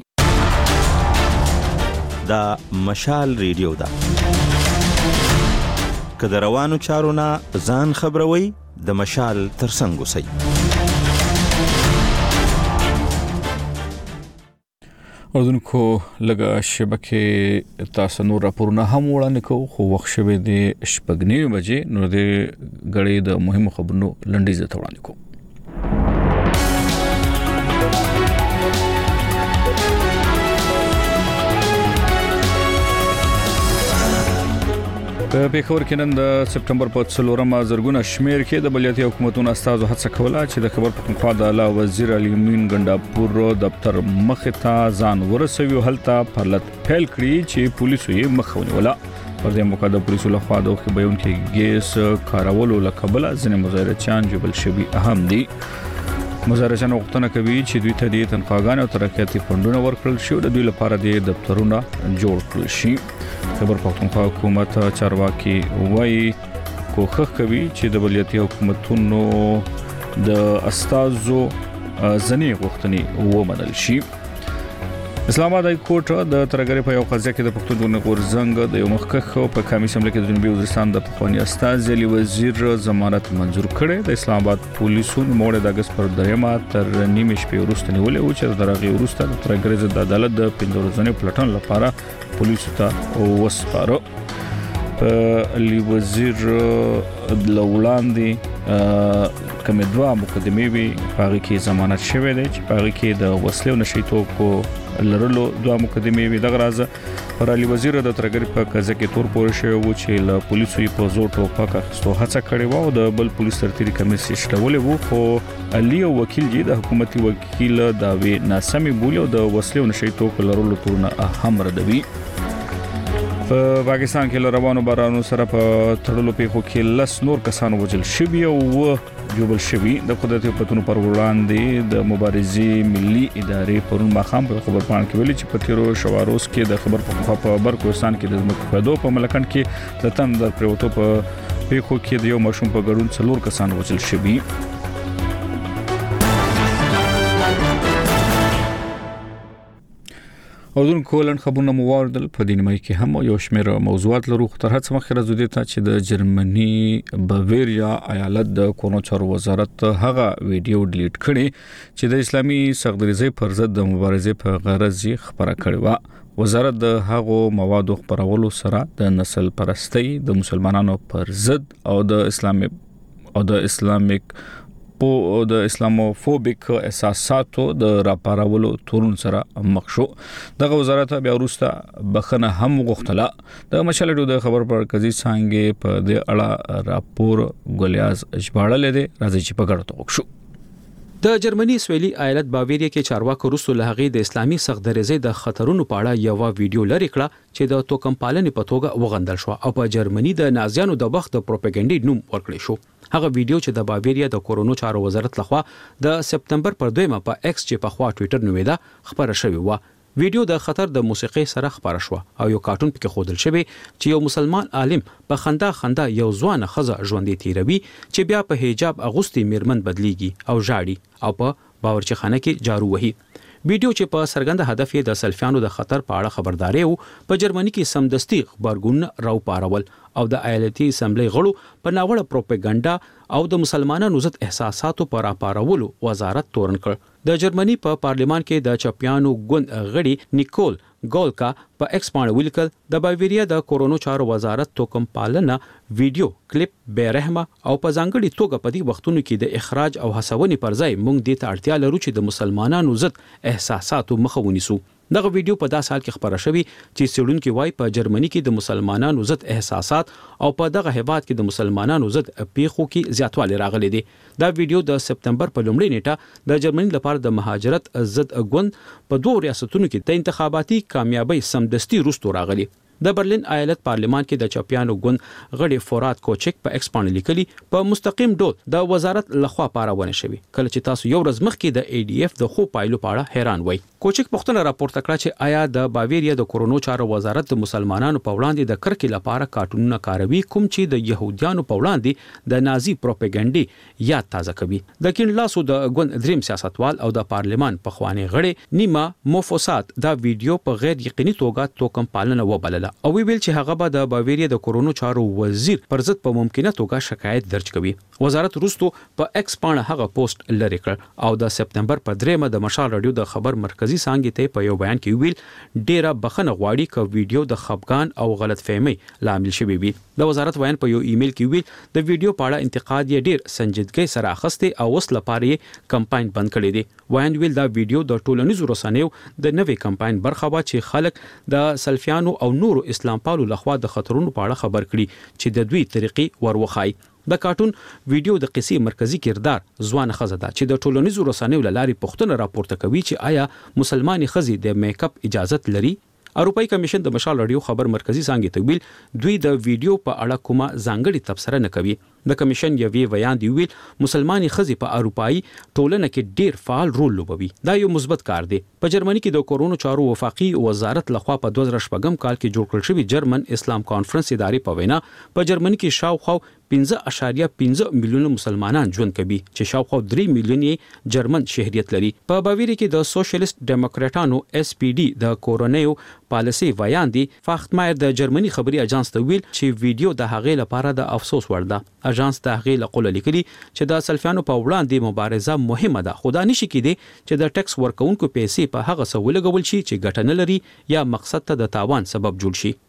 دا مشال ریډیو ده که د روانو چارو نه ځان خبروي د مشال ترڅنګ اوسئ. اوردونکو لګه شبکه تاسو نور راپورونه هم وړاندې کوو خو وخت شوه د شپږنې بجې نو د غړې د مهمو خبرونو لنډیزه وړاندې کوو. په پیښور کې نن د سپټمبر په څلورمه زرګونه شمیر کې د بلدیاتي حکومتونو استازو هڅه کوله چې د خبر پښتونخوا د اعلی وزیر علي امین ګنداپور دفتر مخ ته ځان ورسوي او هلته پرلط پیل کړی چې پولیسو یې مخاوني ولا پر دې موقع د پولیسو لخوا د خبرون کې ګیس کارولو لکبل ځنې مظاهرچیان جبل شبي اهم دي. مظاهرچیان وغوښتنه کوي چې دوی ته د تنخواګانې او ترقیاتي فندونه ورکړل شي او د دوی لپاره د دفترونه جوړ کړل شي. خبر پښتونخوا حکومت چارواکي وایي کوښښ کوي چې د بلدیاتي حکومتونو د استازو ځنې غوښتنې ومنل شي. اسلام آباد های کورټ د ترګری په یو قضیه کې د پښتون ژغورنې غورځنګ د یو مخکښ په کمیس حمله کې د جنوبي وزیرستان د پخوانی استاذ علي وزیر ضمانت منزور کړي. د اسلام آباد پولیسو موړ د اگست پر دریمه تر نیمه شپې وروسته نیولې او چې درغه وروسته د ترګری ضد عدالت د پنځه ورځې پلټن لپاره پولیسو ته وسپارو. علي وزیر د لولاندې کوم دوا مقدمه وی هغه کې ضمانت شوه دی چې هغه کې د وسلو نشي توکو لرلو دوا مقدمه وی د غراز پر علي وزیر د ترګری په قضیه کې تور پور شوی و چې له پولیسو په زور ټوپک اخیستو هڅه کړې و او د بل پولیس ترتیبي کمیسي شټولې وو خو علي او وکیل جی د حکومتي وکیل داوی ناسمي بوله د وسلو نشي توکو لرلو تورونه اهم ردوي. په پاکستان کې روانو بارانو سره په تړلو پیښو کې لس نور کسان وژل شوي او جوبل شوي. د قدرتي پتونو پر وړاندې د مبارزې ملي ادارې پرون ماخام په خبر پاڼه کې ویلي چې په تیرو شواروس کې د خبر په برکوستان کې د ځمکو په ملکن کې د تن د پروتو په پیښو کې د یو ماشوم په ګډون څلور کسان وژل شوي. اردن کولن خبرونه مواردل په دینمای کې هم یو شمېر موضوعات لرو تر هڅه مخه راځي ته چې د جرمني باویریا ایالت د کورونو چارو وزارت هغه ویډیو ډیلیټ کړي چې د اسلامي سختدریزۍ پر ضد د مبارزې په غرض خبره کړې و. وزارت د هغو موادو خبرولو سره د نسل پرستی د مسلمانانو پر ضد او د اسلامي او د اسلامیک په د اسلاموفوبیک احساساتو د راپارولو تورون سره مخ شو. دغه وزارت بیا وروسته بخنه هم غوښتله. د مشالډو د خبر پر قضیه څنګه په د اړه راپور ګولیاز ژباړل دي راځي چې په ګډه توګه شو. د جرمني سویلي ایالت باویریا کې چارواکو رسول هغه د اسلامي سختدریزۍ د خطرونو په اړه یو ویډیو لري کړه چې د توکم پالنې په توګه وغندل شو او په جرمني د نازیانو د وخت د پروپاګاندا نوم ورکړی شو. هغه ویډیو چې د باویریا د کورونو چارو وزارت لخوا د سپتمبر پر دویمه په ایکس چې په خوا ټوئیټر نومیدا خبره شوې و. ویډیو د خطر د موسیقي سره خبره شو او یو کارټون پکې خودل شوی چې یو مسلمان عالم په خندا خندا یو ځوان خزه ژوندې تیروي چې بیا په حجاب اغوستي میرمن بدلیږي او ژاړي او په باورچی خانه کې جارو وهي. ویډیو چې په سرګند هدف یې د سلفیانو د خطر په اړه خبرداري او په جرمني کې سمدستي خبرګون راو پارول او د ایالتي اسمبلی غړو په ناوړه پروپاګاندا او د مسلمانانو ضد احساساتو پر اپارولو وزارت تورن کړ. د جرمني په پا پارلمان کې د چپیانو ګوند غړي نیکول ګولکا په ایکس باندې ولیکل د باویریا د کورونو چارو وزارت توکم پالنه ویډیو کلیپ بیرحمه او په ځانګړي توګه په دې وختونو کې د اخراج او هڅونې پر ځای موږ د ته اړتیا لرو چې د مسلمانانو ضد احساساتو مخه ونیسو. دغه ویډیو په داسې حال کې خبره شوې چې سړونکو وای په جرمني کې د مسلمانانو ضد احساسات او په دغه هیواد کې د مسلمانانو ضد پیښو کې زیاتوالی راغلی دی. دا ویډیو د سپتمبر په لومړۍ نیټه د جرمني لپاره د مهاجرت ضد ګوند په دوه ریاستونو کې د انتخاباتي کامیابی سمدستي وروسته راغلی. د برلین ایالت پارلمان کې د چپیانو ګوند غړي فورات کوچک په ایکس باندې لیکلي په مستقیم ډول د وزارت لخوا پارونه شوی کله چې تاسو یو ورځ مخکې د ای ډي اف د خو پایلو په اړه حیران وای. کوچک پښتنه راپورته کړه چې آیا د باویریا د کورونو چارو وزارت د مسلمانانو په وړاندې د کرکې لپاره کارټونونه کاروي کوم چې د يهوديانو په وړاندې د نازي پروپاګاندا یاد تازه کوي. د کینلاسو د ګوند دریم سیاستوال او د پارلمان په خواني غړي نیما موفوسات دا ویډیو په غیر یقیني توګه توکم پالنه وبلله نه او ویل چې هغه به د باویریا د کورونو چارو وزیر پر ضد په ممکنه توګه شکایت درج کوي. وزارت روستو په ایکس باندې هغه پوسټ لری کړ او د سپتمبر په دریمه د مشال رادیو د خبر مرکزی څنګه ته په یو بیان کې ویل ډیره بخنه غواړي ک ویډیو د خفقان او غلط فهمي لامل شوی وي. د وزارت ویان په یو ایمیل کې ویل د ویډیو په اړه انتقاد یې ډیر سنجیدګۍ سره اخسته او وس لپاره کمپاین بند کړی دی. ویان ویل دا ویډیو د ټولنیزو رسنیو د نوې کمپاین برخه وا چې خلک د سلفیانو او نورو اسلام پالو لخوا د خطرونو په اړه خبر کړي چې د دوی طریقې وروخای. د کارټون ویډیو د قصې مرکزی کردار ځوان خزه ده چې د ټولنیزو رسنیو لاري پښتنه راپورته کوي چې آیا مسلمانې خزي د میک اپ اجازه لري. اروپאי کمیشن د مشال رادیو خبر مرکزی څنګه ته ویل دوی د ویډیو په اړه کومه ځانګړي تبصره نه کوي. د کمیشن یوې بیان دی ویل مسلمانې خزي په اروپאי ټولنه کې ډیر فعال رول لوبوي. دا یو مثبت کار دی. په جرمني کې د کورونو چارو وفاقي وزارت لخوا په دوه زره شپږم کال کې جوړ کړل شوی جرمن اسلام کانفرنس ادارې په وینا په جرمني کې شاوخوا پنځه اعشاریه پنځه میلیون مسلمانان ژوند کوي چې شاوخوا درې میلیون یې جرمن شهريت لري. په باویری کې د سوشلیست ډیموکراټانو اس پی ډي د کورونیو پالیسي بیان دی. فاختمایر د جرمني خبري اژانس ته ویل چې ویډیو د هغې لپاره د افسوس وړ ده. اژانس د هغې له قوله لیکلي چې د سلفیانو په وړاندې مبارزه مهمه ده خو دا نشي کېدی چې د ټیکس ورکونکو پیسې په هغه څه ولګول شي چې ګټه نه لري یا مقصد ته د تاوان سبب جوړ شي.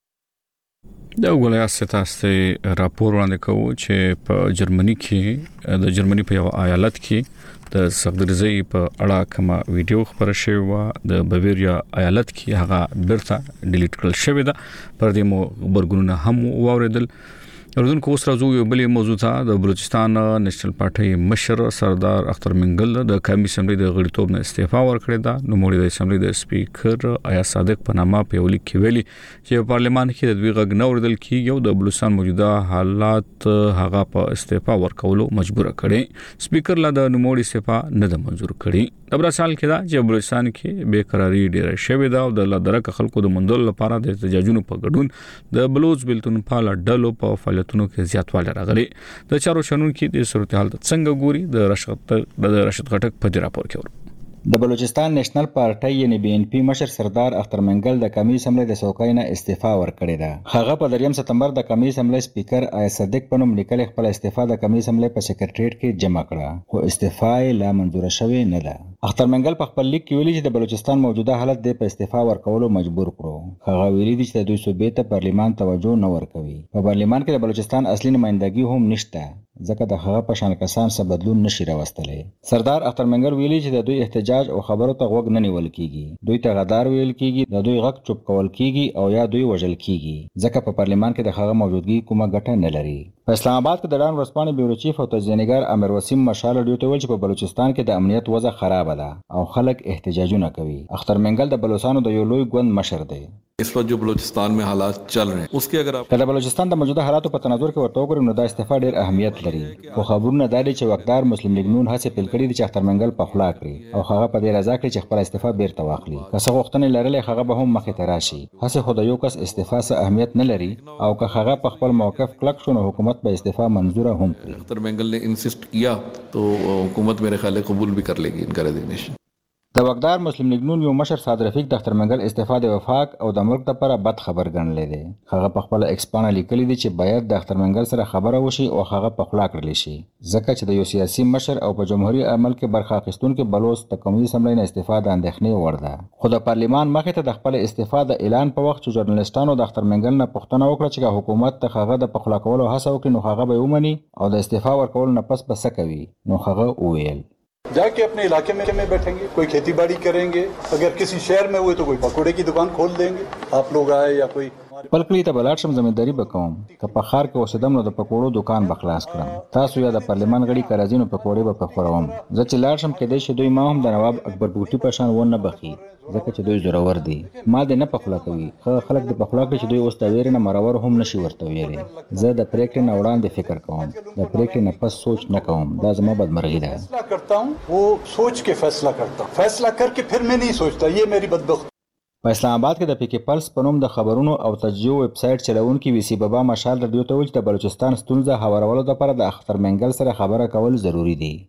دا وګورئ ستاسو راپور وړاندې کوو چې په جرمني کې د جرمني په یو ایالت کې د سختګرځي په اړه کومه ویډیو خبره شوې و د باویریا ایالت کې هغه بیرته ډیلیټ کړل شوې ده. پر دې مو خبرګونونه هم واوریدل. اردن کو اوس راځو یو بلې موضوع ته. د بلوچستان نېشنل پارټي مشر سردار اختر منګل د قومي اسمبلی د غړیتوب نه استعفا ورکړه ده. نو موږ د اسمبلی د سپیکر آیا صادق په نامه په ولیک کې ویلي چې په پارلمان کې د دوی غږ نه اوریدل کیږي او د بلوچستان موجوده حالات هغه په استعفا ورکولو مجبور کړي. سپیکر لا د نوموړي استعفا نه د منزور کړي. د برسال کې دا چې بلوچستان کې بیقراری ډیره شوې ده او د لادرک خلکو د مندل لپاره د احتجاجونو په ګډون د بلوچ بلتون پاله ډلو په فعالیتونو کې زیاتوالی راغلی. د چارو شنن کې د صورتحال څنګه ګوري د رشد د رشد غټک په راپور کې ور د بلوچستان نېشنل پارټي یعنی بي ان پی مشر سردار اختر منګل د قومي اسمبلی د څوکۍ نه استعفا ورکړې ده. هغه په دریم سپتمبر د قومي اسمبلی سپیکر آیا صادق په نوم لیکل خپل استعفا د قومي اسمبلی په سکرټریټ کې جمع کړه خو استعفا یې لا منظور شوې نه ده. اختر منګل په خپل لیک کې ویلي چې د بلوچستان موجوده حالت د په استعفا ورکولو مجبور کړو. هغه ویلي دي چې د دوی صوبې ته پارلیمان توجه نه ورکوي. په پارلیمان کې د بلوچستان اصلي نمائندګي هم نشته ځکه د هغه په شان کسان څه بدلون نشي راوستلی. سردار اختر منګل ویلي چې د دوی احتجاج او خبرو ته غوږ نه نیول کیږي. دوی ته غدار ویل کیږي، د دوی غږ چوپ کول کیږي او یا دوی وژل کیږي ځکه په پارلیمان کې د هغه موجودګي کومه ګټه نه لري. په اسلام آباد کې د ډان ورسپانې بیورو چیف او تجزیه‌نګار امیر وسیم مشال ډیو ته ویل چې په بلوچستان کې د امنیت وضع خراب ده او خلک احتجاجونه کوي. اختر منګل د بلوچستان د یو لوی ګوند مشر دی. اس وقت جو بلوچستان میں حالات چل رہے ہیں اس کے اگر آپ د بلوچستان د موجوده حالاتو په تناظر کې ورته وګورئ نو دا استعفا ډیر اهمیت لري. خو خبرونه دا دي چې وقدار مسلم لیگ نون هڅه پیل کړې دي چې اختر منګل په خلا کړي او هغه په دې رضا کړي چې خپل استعفا بیرته واخلي. که څه غوښتنې لرلې هغه به هم مخې ته راشي. هڅه خو د یو کس استعفا څه اهمیت نه لري او که هغه په خپل موقف کلک شو نو حکومت به استعفا منظوره هم کړي. اختر منګل نے انسسٹ کیا تو حکومت میرے خیال ہے قبول بھی کر لے گی ان کا ریزگنیشن. د وقدار مسلم لیگ نون یو مشر صاد رفیق د اختر منګل استعفا د وفاق او د ملک لپاره بد خبر ګڼلی دی. هغه په خپل ایکسپانه لیکلی دی چې باید د اختر منګل سره خبره وشي او هغه په خلا کړلی شي ځکه چې د یو سیاسي مشر او په جمهوریت عمل کې برخه اخیستونکو بلوچ د قومي اسمبلی نه استعفا د اندېښنې وړ ده. خو د پارلیمان مخې ته د خپل استعفا د اعلان په وخت چې ژورنالیستانو د اختر منګل نه پوښتنه وکړه چې حکومت ته هغه د پخلا کولو هڅه وکړي نو هغه به ومني او د استعفا ورکول نه پس به څه کوي نو هغه وویل जाके अपने इलाके में में बैठेंगे, कोई खेती बाड़ी करेंगे, अगर किसी शहर में हुए तो कोई पकौड़े की दुकान खोल देंगे. आप लोग आए या कोई خپل کلی ته بلاړ شم زمینداری وکوم. که په ښار کې اوسېدم نو د پکوړو دکان به خلاص کړم. تاسو یا د پارلمان غړي که راځي نو پکوړې به پخوروم. زه چې لاړ شم کېدای شي دوی ما هم د نواب اکبر بوټي په شان ونه بخي ځکه چې دوی زورور دي. ما دې نه پخلا کوي. ښه خلک دې پخلا کوي چې دوی اوس د ویرې نه مرور هم نشي ورته ویلی. زه د پرېکړې نه وړاندې فکر کوم، د پرېکړې نه پس سوچ نه کوم. دا زما بدمرغي ده. فیصله کرتا ہوں وہ سوچ کے فیصلہ کرتا ہوں، فیصلہ کر کے پھر میں نہیں سوچتا. یہ میری بدبختی. په اسلام آباد کې د پی کې پلس په نوم د خبرونو او تجزیو ویب سټ چلونکي وی سی بابا مشال رادیو ته ویل چې د بلوچستان ستونزه هوارولو لپاره د اختر منګل سره خبره کول ضروری دي.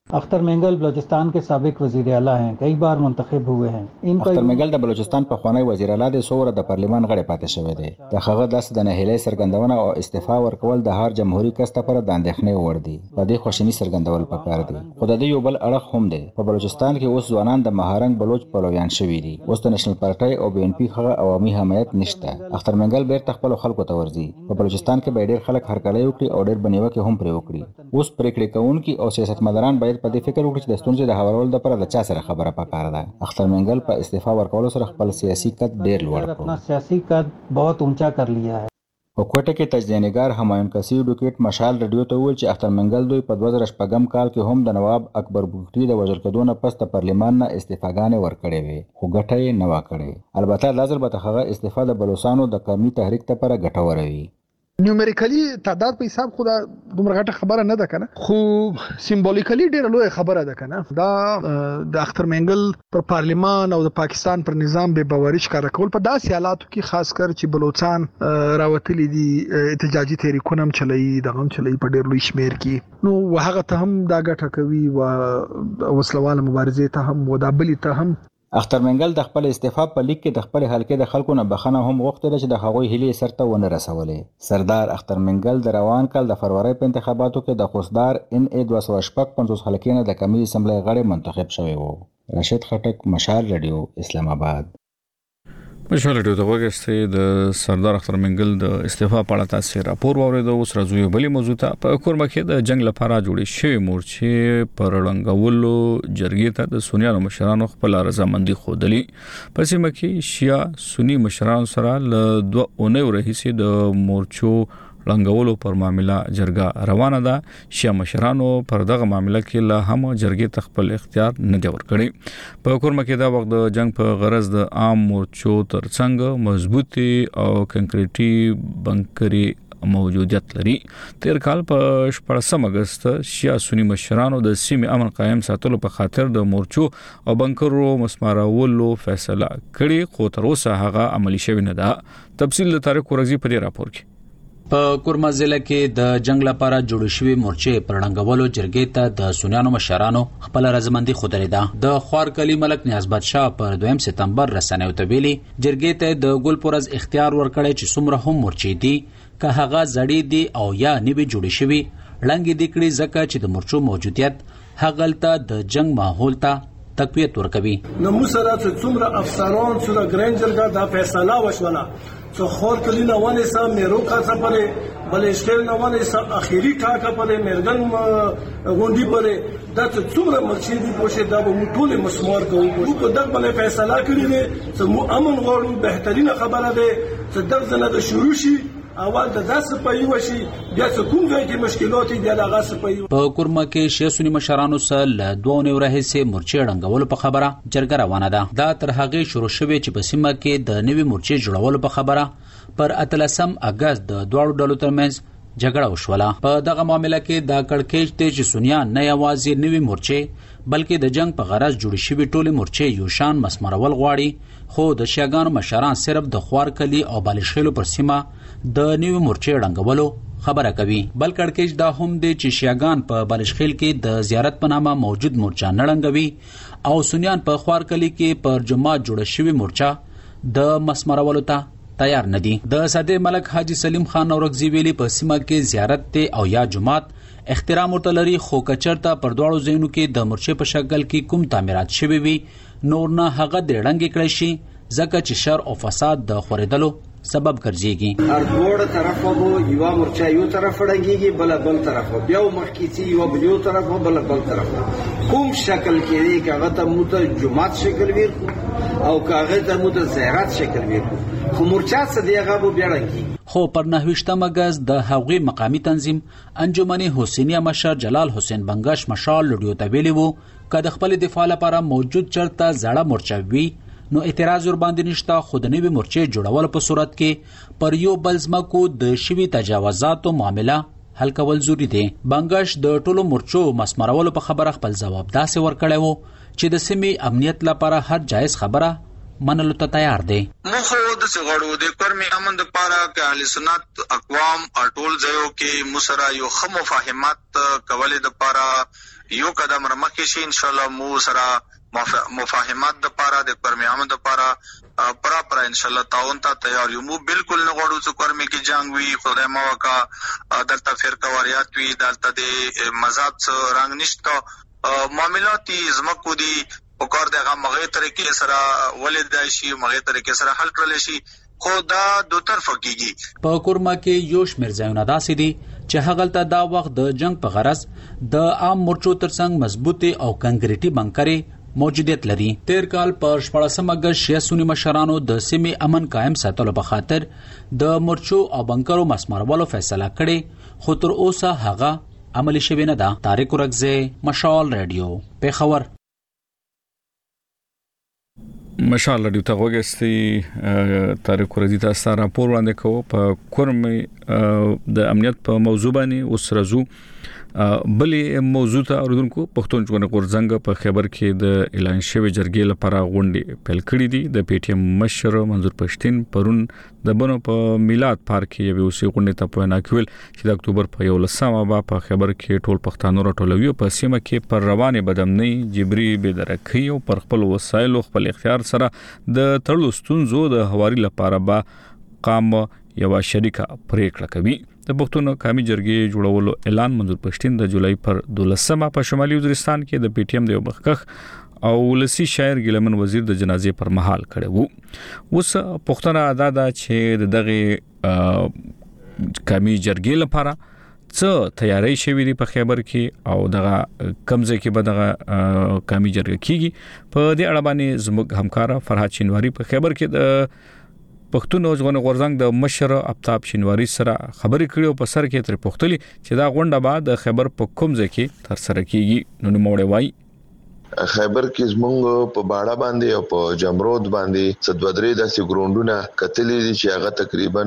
अख्तर मेंगल बलूचिस्तान के साबिक वजीर आला हैं, कई बार मुंतखब हुए हैं। इनका अख्तर मेंगल د بلوچستان په خوانی وزیر اعلی د سوره د پارلیمان غړي پاتې شوی دی. د هغه داس د نهیلې سرګندونه او استعفا ورکول د هر جمهوریت کس لپاره د اندېښنې وړ دي. په دې خوشنی سرګندول پکار دي. خو د دې یو بل اړخ هم دی. په بلوچستان کې اوس ځوانان د مهارنګ بلوچ پلویان شوي دي. اوس د نېشنل پارټي او بي ان پي هغه عوامي حمایت نشته. اختر منګل بیرته خپل خلکو ته ورځي. په بلوچستان کې به ډېر خلک هرکلی وکړي او ډېر بنیوکې هم پرې وکړي. اوس پریکړې کوونکي او سیاستمداران باید په دې فکر وکړي چې د ستونزې د هوارولو لپاره د چا سره خبره پکار ده. اختر منګل په استعفا ورکولو سره خپل سیاسي قد ډېر لوړ کړ. अपना सियासी कद बहुत ऊंचा कर लिया है. په کوټه کې تجزیه‌نګار همایون کسی ډوکیټ مشال رادیو ته وویل چې اختر منګل دوی په دوه زره شپږم کال کې هم د نواب اکبر بوټي د وژل کېدو نه پس د پارلیمان نه استعفاګانې ورکړې وې، خو ګټه یې نه وه کړې. البته دا ځل به د هغه استعفا د بلوچستانو د قومي تحریک لپاره ګټوره وي. نیومریکلی تعداد په حساب خو دا دومره غټه خبره نه ده کنه، خو سیمبولیکلی ډیره لوی خبره ده کنه. دا د اختر منګل پر پارلیمان او د پاکستان پر نظام به باوري ښکارا کول په داسې حالاتو کې، خاص کر چې بلوچستان راوتلي دي احتجاجي تحریکونه هم چلایي، دغه هم چلایي په ډیر لوی شمیر کې، نو هغه ته هم دا ګټه کوي او وسلواله مبارزې ته هم او دا بلی ته هم. اختر منګل د خپل استعفا په لیک کې د خپل حلقې د خلکو نه بخښنه هم غوښتله چې د هغوی هیلې سرته ونه رسولې. سردار اختر منګل د روان کال د فروری په انتخاباتو کې د خوستدار ان ای دوه سوه شپږ پنځوس حلقې نه د قومي اسمبلۍ غړی منتخب شوی و. راشد خټک، مشال رادیو، اسلام آباد. مشال رادیو ته وګورئ د سردار اختر منګل د استعفا په اړه تاسو راپور واورئ. اوس راځو یو بلې موضوع ته. په کورما کې د جنگ لپاره جوړې شوې مورچې پر رنګولو جرګې ته د سنیانو مشرانو خپل رضامندي ښودلې. په سیمه کې شیا سنی مشرانو سره له دوه اونیو راهیسې د مورچو رنګولو پر معاملې جرګه روانه ده. شیا مشرانو پر دغه معاملې کې لا هم جرګې ته خپل اختیار نه دی ورکړی. په کورما کې دا وخت د جنگ په غرض د عام مورچو ترڅنګ مضبوطی او کنکریټي بنکري موجودیت لري. تیر کال په شپږم اگست شیا سنی مشرانو د سیمې امن قائم ساتلو په خاطر د مورچو او بنکرو مسمارولو فیصله کړې، خو تر اوسه هغه عملی شوی نه ده. تفصیل د تاریخ ورغزي په دې راپور کې. په کورما ضلع کې د جنگ لپاره جوړ شوی مورچې پر رنګولو جرګې ته د سنیانو مشرانو خپل رضامندي ښودلې ده. د خوارکلی ملک نیاز بادشاه پر دویم سپتمبر رسنیو ته ویلي جرګې ته د ګلپورز اختیار ورکړی چې څومره هم مورچې دي که هغه زړې دي او یا نوي جوړې شوي لنګې دي کړي، ځکه چې د مورچو موجودیت هغلته د جنگ ماحول ته تقویت ورکوي. نو موږ سره څومره افسران سره ګرین جرګه دا فیصله وشوله تو خور کلی نوانه سا میرو کا سا پره بلشکل نوانه سا اخیری ټاکا پره مرګن غونډي پره دا څومره مرشدي پوشه دا مو ټول مسمار کوو په دغه باندې فیصله کړی دی چې مو امن غواړو. بهترینه خبره ده چې دغه ځنه د شروع شي اول د داسې پي وشي بیا څه کوم ځای کې مشکلات دي هغه څه پي. په کورما کې شیا سنی مشرانو سره له دوه نو راهیسې مورچې رنګولو په خبره جرګه روانه ده. دا تر هغه شروع شوه چې په سیمه کې د نوي مورچې جوړولو په خبره پر اتلسم اگست د دوه ډلو ترمنځ جګړه وشوله. په دغه معاملې کې دا کړکېچ دی چې سنیان نه یوازې نوي مورچې بلکې د جنگ په غرض جوړ شوی ټول مورچې یو شان مسمرول غواړي، خو د شیاګانو مشران صرف د خوارکلی او بالشخیلو پر سیمه د نوي مورچې رنګولو خبره کوي. بل کړکېچ دا هم دی چې شیاګان په بالشخیل کې د زیارت په نامه موجود مورچا نه رنګوي او سنیان په خوارکلی کې پر جماعت جوړ شوی مورچا د مسمرولو ته تیار ندي. د صدر ملک حاجی سلیم خان اورغزی ویلي په سیمه کې زیارت ته او یا جماعت احترام ورته لري، خو کچرته پر دواړو ځایونو کې د مورچې په شکل کې کوم تعمیرات شوي وي نور نه هغه د ړنګ کړی شي، ځکه چې شر او فساد د خورېدلو سبب ګرځيږي. هر دوړ طرفه وو یو مورچا یو طرف ړنګيږي بل بل طرف بیا مخکې یو بل یو طرف بل بل طرف کوم شکل کې دی هغه ته مو ته جماعت شکل ویر او هغه ته مو ته زیارت شکل ویر خو مورچا څه دی هغه بیا ړنګي. خو پر نهویشتم اگست د هغوی مقامی تنظیم انجمن حسینیه مشر جلال حسین بنگش مشال لډیو ته ویلی وو که د خپل دفاع لپاره موجود چرته زړه مورچا وي نو اعتراض ور باندې نشته، خو د نوي مورچې جوړول په صورت کې پر یو بل ځمکو د شوي تجاوزاتو معامله حل کول ضروري دي. بنگش د ټولو مورچو مسمرولو په خبره خپل ځواب داسې ورکړی وو چې د سیمې امنیت لپاره هر جایز خبره منلو ته تیار دی. مخو د سغړو د قرمي امن د پاره ک اهل سنت اقوام ټول ځایو کې مسرا یو خمو فاهمات کولې د پاره یو قدم رمخې شي ان شاء الله مو سره مفاهمات د پاره د قرمي امن د پاره پرا پرا ان شاء الله تعاون ته تیار یو. مو بالکل نه غواړو چې قرمي کې جنگ وي، خدای مو وکا دلته فرقه واریات وي، دلته د مذهب رنگ نشته معاملاتي زمکو دي او کار دغه مغه طریقې سره ولید شي، مغه طریقې سره حل کړل شي، خو دا دو طرفه کیږي. په کورما کې یو شمېر ځایونه داسې دي چې هغلته دا وخت د جنگ په غرض د عام مورچو ترڅنګ مضبوطي او کنکریټي بنکرې موجودیت لري. تیر کال په شپږم اگست شیعه سنی مشرانو د سیمې امن قائم ساتلو په خاطر د مورچو او بنکرو مسمارولو فیصله کړې، خو تر اوسه هغه عملی شوی نه ده. طارق ورکزه، مشال رادیو، پیښور. مشال رادیو ته وګورئ. طارق ورکزه تاسو راپور وړاندې کوو په کورم د امنیت په موضوع باندې. اوس راځو بلې موضوع ته اوریدونکو. پښتون ژغورنې غورځنګ په خیبر کې د اعلان شوی جرګې لپاره غونډې پیل کړې دي. د پی ټی ایم مشر منظور پښتين پرون د بنو په میلاد پارک کې یو وسی غونډې ته په ناکویل چې د اکتوبر په یولسمه با په خیبر کې ټول پښتانه راټولوي په سیمه کې پر روانه بدامنۍ جبري بيدرکۍ او پر خپل وسایل خپل اختیار سره د تړلو ستونزو د هواري لپاره با قام یو شریکه پریکړه کوي. د پښتون قومي جرګې جوړولو اعلان منظور پښتين د جولای پر دولسمه په شمالي وزیرستان کې د پی ټی ایم د یو مخکخ او لسی شاعر ګلمن وزیر د جنازې پر مهال کړي وو. اوس پښتنه ادا ده چې دغه قومي جرګې لپاره څه تیاری شوی دی په خیبر کې او دغه کمزې کې به دغه قومي جرګه کیږي. په دې اړه باندې زموږ همکار فرحات شینواری په خیبر کې د پښتون ژغورنې غورځنګ د مشر افتاب شینواری سره خبرې کړې او په سر کې تر پښتلي چې دا غونډه بعد خیبر په کوم ځای کې تر سره کیږي. نو نوموړی وایي خیبر کې زمونږ په باړه باندې او په جمرود باندې صدودري داسې ګروندونه کتلې دي چې هغه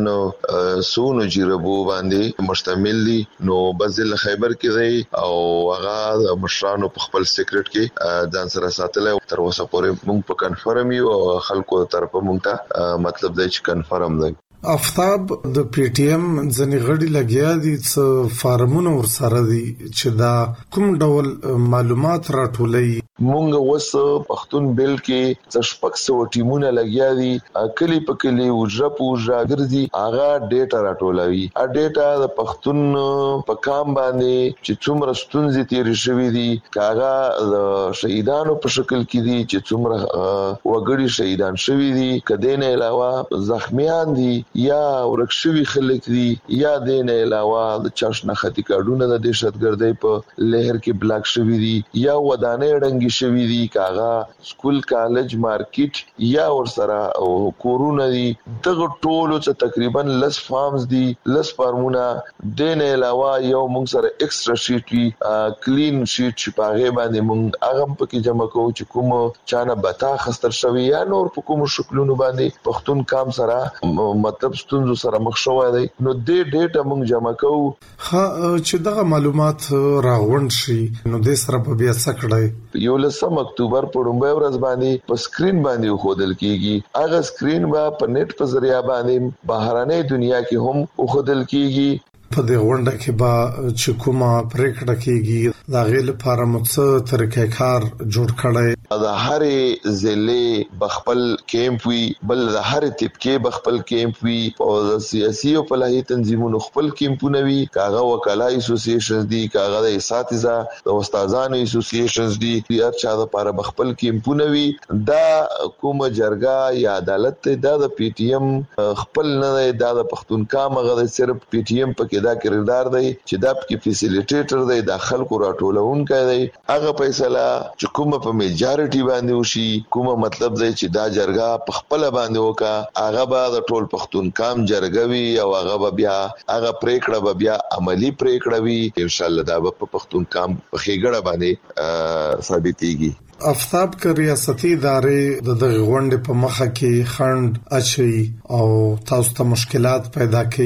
تقریبا سونو جیربو باندې مشتمل دي. نو بزل خیبر کې دی او هغه مشرانو په خپل سیکریټ کې ځان سره ساتل. تر اوسه پورې موږ په کنفرم یو خلکو طرفه موږ ته مطلب دی چې کنفرم دی. افتاب د پی ټی ایم ځنې غړي لګیا دي څه فارمونه ور سره دي چې دا کوم ډول معلومات راټولوي. مونږ وس پښتون بل کې څه شپږ سو ټیمونه لګیا دي کلی په کلی وجره پوجا ګرځي هغه ډیټا راټولوي. ا ډیټا د پښتون په کام باندې چې څومره ستونزې تیر شوې دي کاغه د شهیدانو په شکل کې دي چې څومره وګړي شهیدان شوي دي کدینه علاوه زخمیان دي یا ورکشوي خلک دي یا دینه علاوه د چاشنه ختی کارډونه د دهشتګردۍ په لهر کې بلاک شوي دي یا ودانې ډنګ شوی دي کاغه سکول کالج مارکیټ یا ور سره کورونه دي. دغه ټولو څه تقریبا لس فارمز دي لس فارمونه دین علاوه یو موږ سره ایکسترا شیټ وی کلین شیټ چې پاغه باندې موږ هغه پکې جمع کوو چې کوم چانه بتا خستر شوی یا نور په کوم شکلونو باندې پښتون کام سره مطلب ستونزو سره مخ شوی دی. نو دې ډیټا موږ جمع کوو. ها چې دغه معلومات راغونډ شي نو د سره په بیا څه کړای یو لسم اکتوبر په لومړی ورځ باندې په سکرین باندې خودل کیږي. هغه سکرین با په نت په ذریعہ باندې بهرانه دنیا کې هم خودل کیږي. په دې غونډه کې با چې کومه پریکړه کیږي دا غیل لپاره مڅ طریقې کار جوړ کړي. د هرې ضلع بخپل کیمپ وی بل د هرې طبقه بخپل کیمپ وی او د سیاسي او فلاحي تنظیمونو خپل کیمپونه وی کاغه وکالای اسوسییشنز دي کاغه د اساتذه د استادانو اسوسییشنز دي هر چا د لپاره بخپل کیمپونه وی. دا کومه جرګه یا عدالت دا د پی ټی ایم خپل نه دا د پښتون کام غو صرف پی ټی ایم پکې دا کردار دی چې دا پکې فیسیلیټیټر دی د خلکو راټولونکو دی. هغه فیصله چې کومه په میجارټي باندې وشي کومه مطلب دی چې دا جرګه په خپل باندې وکا هغه به د ټول پښتون کام جرګوي او هغه بیا هغه پریکړه به بیا عملی پریکړه وي ان شاء الله دا په پښتون کام په خېګړه باندې ثابتېږي. افتاب که ریاستي ادارې د دغه غونډې په مخه کې خند اچي او تاسو ته مشکلات پیدا کوي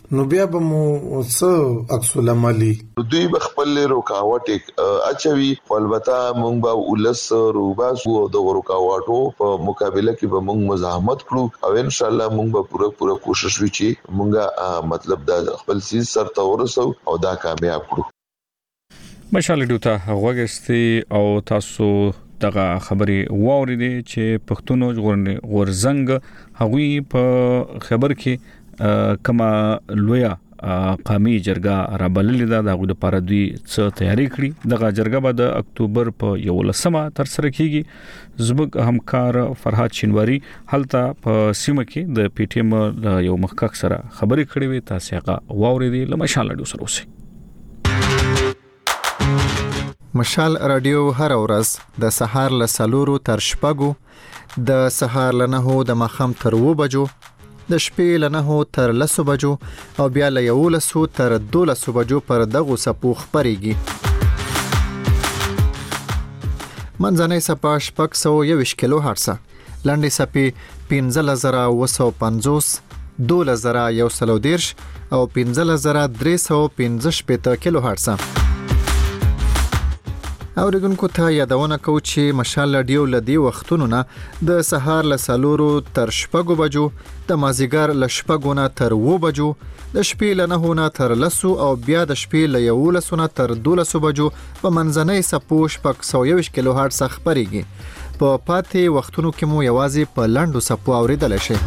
نو بیا به مو څه عکس العملي دوی بخپل رکاوټ اچوي البته مونږ به ولس روباسو د رکاوټو په مقابله کې به مونږ مزاحمت کړو او ان شاء الله مونږ به پوره پوره کوشش وکړو مونږه مطلب د خپل سیس سره تورسو او دا کامیاب کړو مشال ډوته وګستي او تاسو دغه خبري واوریدي چې پښتون غورزنګ هغوی په خبر کې کما لویا قومي جرګه رابللې ده دغه لپاره دوی څه تیاری کړی دغه جرګه به د اکتوبر په یولسمه تر سره کیږي زموږ همکار فرهاد شینواری هلته په سیمه کې د پی ټی ایم یو مخکښ سره خبري کړې وي تاسو هغه واوریدي لمشال ډو سره اوسئ مشال رادیو هر ورځ د سهار له سلورو تر شپږو د سهار له نهو د ماښام تر اوو بجو د شپې له نهو تر لسو بجو او بیا له یولسو تر دولسو بجو پر دغو څپو خپرېږي. منځنۍ څپه شپږ سوه یوویشت کیلو هرټزه، لنډې څپې پنځلس زره اوه سوه پنځوس، دولس زره یو سل او دېرش او پنځلس زره درې سوه پنځه شپېته کیلو هرټزه. اوریدونکو ته یادونه کوو چې مشال رادیو لدی وختونو نه د سهار له سلورو تر شپږو بجو، د مازیګر له شپږو نه تر اوو بجو، د شپې له نهو نه تر لسو او بیا د شپې له یولسو نه تر دولسو بجو په منځنۍ څپو شپږ سوه یوویشت کیلو هرټز خپرېږي. په پاتې وختونو کې مو یوازې په لنډو څپو اوریدلی شئ.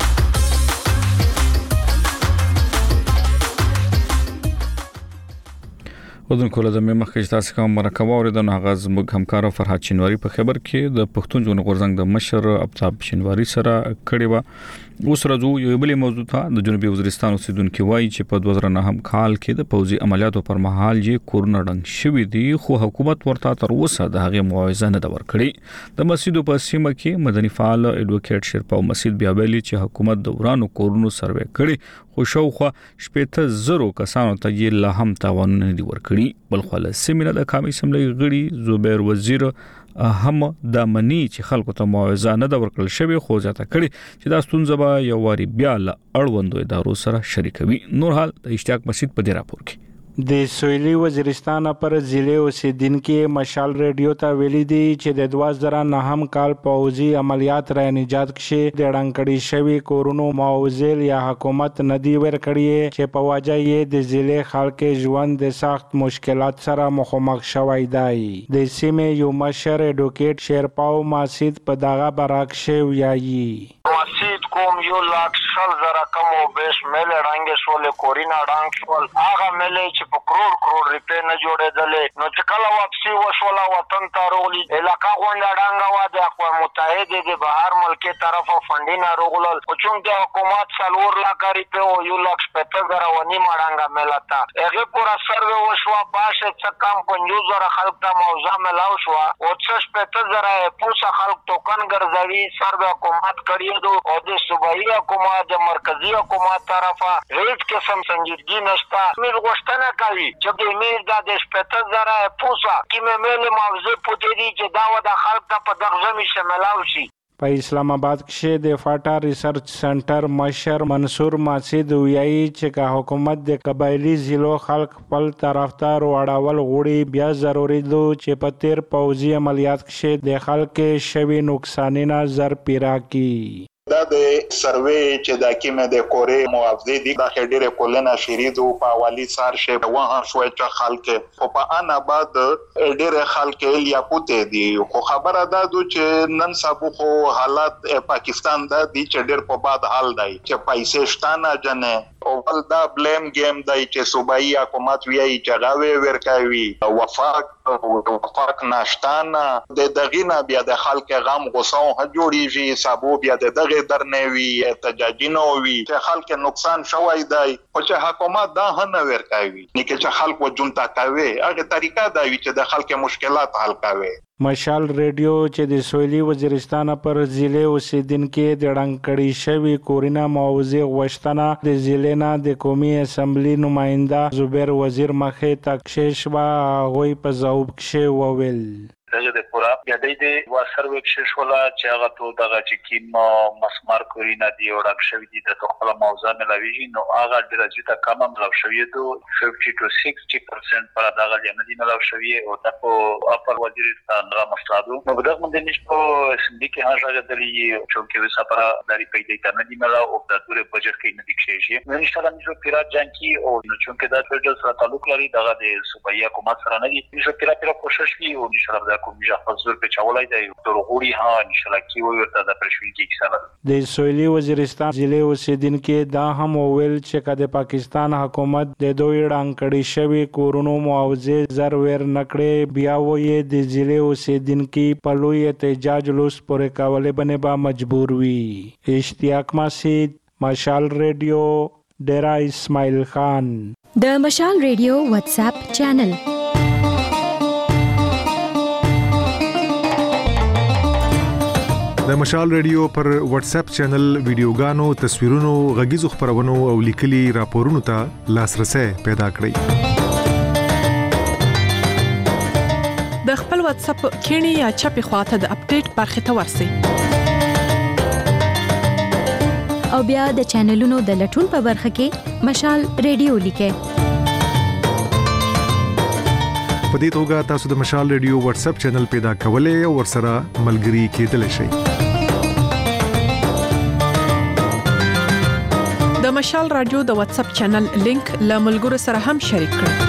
ودن کوله د مخکې تاسو کوم مرکه اوریدل هغه زموږ همکار فرهاد شینواری په خبر کې د پښتون ژوند غورزنګ د مشر ابتاب شینواری سره کړي و. اوس راځو یو بل موضوع ته. د جنوبي وزیرستان اوسیدونکو وایي چې په دوه زره نهم کال کې د پوځي عملیاتو پر مهال یې کورونا ډنګ شوې دي خو حکومت ورته تر اوسه د هغه معاوضه نه ورکړي. د مسجدو په سیمه کې مدني فعال ایډوکیټ شیرپا مسجد بیا ویلي چې حکومت د ورانو کورونو سروې کړي خو شاوخوا شپږ زره کسانو ته یې لا هم تاوان نه دی ورکړي. بلخو له سیمینه د قومي اسمبلی غړي زبیر وزیر هم د منی چې خلکو ته معاوضه نه ورکړل شوی خو ځاته کړي چې دا ستونزه به یو واری بیا له اړوندو ادارو سره شریکوي. نور حال د اشتیاق مسجد په دې راپور کې د سویلي وزیرستان پر ضلع اوسیدونکو مشال رادیو ته ویلي دي چې د دوه زره نهم کال پوځي عملیات را نجات کې د ډنګړی شوی کورونو معاوضه یا حکومت ندی ورکړي چې په واجه یې د ضلع خلک ژوند د سخت مشکلات سره مخامخ شوی دی. د سیمې یو مشر ایډوکیټ شیرپاو مسجد په دغه برعکس ویایي مسجد کوم یو لاک شل زره کم او بیش مل ډنګ شول کورینا ډنګ شول هغه ملې په کروڑ کروڑ روپے نه جوړېدلې نو چې کله واپسی وشوله وطن ته راغلي علاقه غونډه ډنګه وه د اقوام متحدې د بهر ملکي طرفه فنډونه راغلل خو چونکې حکومت څلور لکه روپۍ او یو لک شپېته زره و نیمه ډنګه میله ته هغې پوره سروې وشوه باشه څه کم پنځوس زره خلک ته موضوع میلاو شوه او څه شپېته زره یې پوسه خلک توکن ګرځوي سروې حکومت کړی دو او د صوبایي حکومت د مرکزي حکومت طرفه هیڅ قسم سنجیدګي نشته. موږ غوښتنه کوي چې د امیر دا د شپېته زره پوسه کې مېلې موضوع پوتې دي چې دا و د خلک ته په دغه ژمي شملاو شي. په اسلام آباد کې د فاټا ریسرچ سنټر مشر منصور مسجد ویایي چې که حکومت د قبایلی ضلعو خلک خپل طرفدار واړول غوړي بیا ضروري دي چې په تیر پوځي عملیات کې د خلک شوي نقصانونه زر پیرا کی. دا د سروې چې د کیمه د کورې موافقه دي د خډيره کولنه شریدو په حوالی سار شه واه شوي چې خلک په پان آباد ډېر خلک لیا پوتې دي خو خبره ده چې نن سبو خو حالات پاکستان د دي چې ډېر په باد حال دی چې پیسې شتانه جنې او بل دا بلیم گیم دی چې صوبایي حکومت ویایي چې غاوي ورکوي وفاق وفاق ناشتانه د دغینه بیا د خلک غم غوسه هم جوړیږي سبو بیا د دغه درنوي احتجاجونه وي چې خلک نقصان شوی دی او چې حکومت دا هم ورکوي نه چې خلک وجونتا کوي هغه طریقه دا وي چې د خلک مشکلات حل کوي. مشال رادیو چې د سویلي وزیرستان پر ضلع اوسیدونکو د ډنګړی شوی کورونا معاوضه غوښتنه د ضلع نه د قومي اسمبلی نماینده زبیر وزیر مخې ته کښېښوه هغوی په ځواب کې وویل چې د پورا یا د دې وا سرویکشن ولا چې هغه ته دغه چې کیم مسمار کورینا دی او ډک شوی دي د خپل موضوع ملاویږي نو هغه درجه ته کم ملاو شوی دو پنځه to شصت پرسنټ پر دغه نه دی ملاو شوی او تاسو اپر وزیرستان را مستادو نو دغه باندې نشته سندې کې هغه غدلی چې کې وسپاره داری پیدا کړنه دی ملاو او د دوره بجټ کې نه دی کېږي نو ان شاء الله موږ پیرا جانکی او نو چې دا فدرال سره تعلق لري دغه د صوبایي حکومت سره نه دي چې پیرا پیرا کوشش کوي او ان شاء الله دا کوم ځای حضور په چاولای دی تر غوړي ها ان شاء الله کې ورته د پرشوي کې کیسه د سویلي وزیرستان ضلع اوسیدونکو دا هم ویل چې کله پاکستان حکومت د دوی ډانکړی شوی کورونو معاوضه زر ور نکړي بیا وې د ضلع اوسیدونکو په لوی احتجاج لوس پورې کولې باندې با مجبور وي اشتیاق مسجد مشال ریډیو ډیرا اسماعیل خان د مشال ریډیو واتس اپ چینل د مشال ریډیو پر واتس اپ چینل ویډیوګانو تصویرونو غږیزو خبرونو او لیکلي راپورونو ته لاسرسي پیدا کړئ د خپل واتس اپ کینی یا چپی خواته د اپډیټ برخه ته ورسئ او بیا د چینلونو د لټون په برخه کې مشال ریډیو لیکئ په دې توګه تاسو د مشال ریډیو واتس اپ چینل پیدا کولای او ورسره ملګري کېدلی شئ د مشال رادیو د واتس اپ چینل لینک له ملګرو سره هم شریک کړئ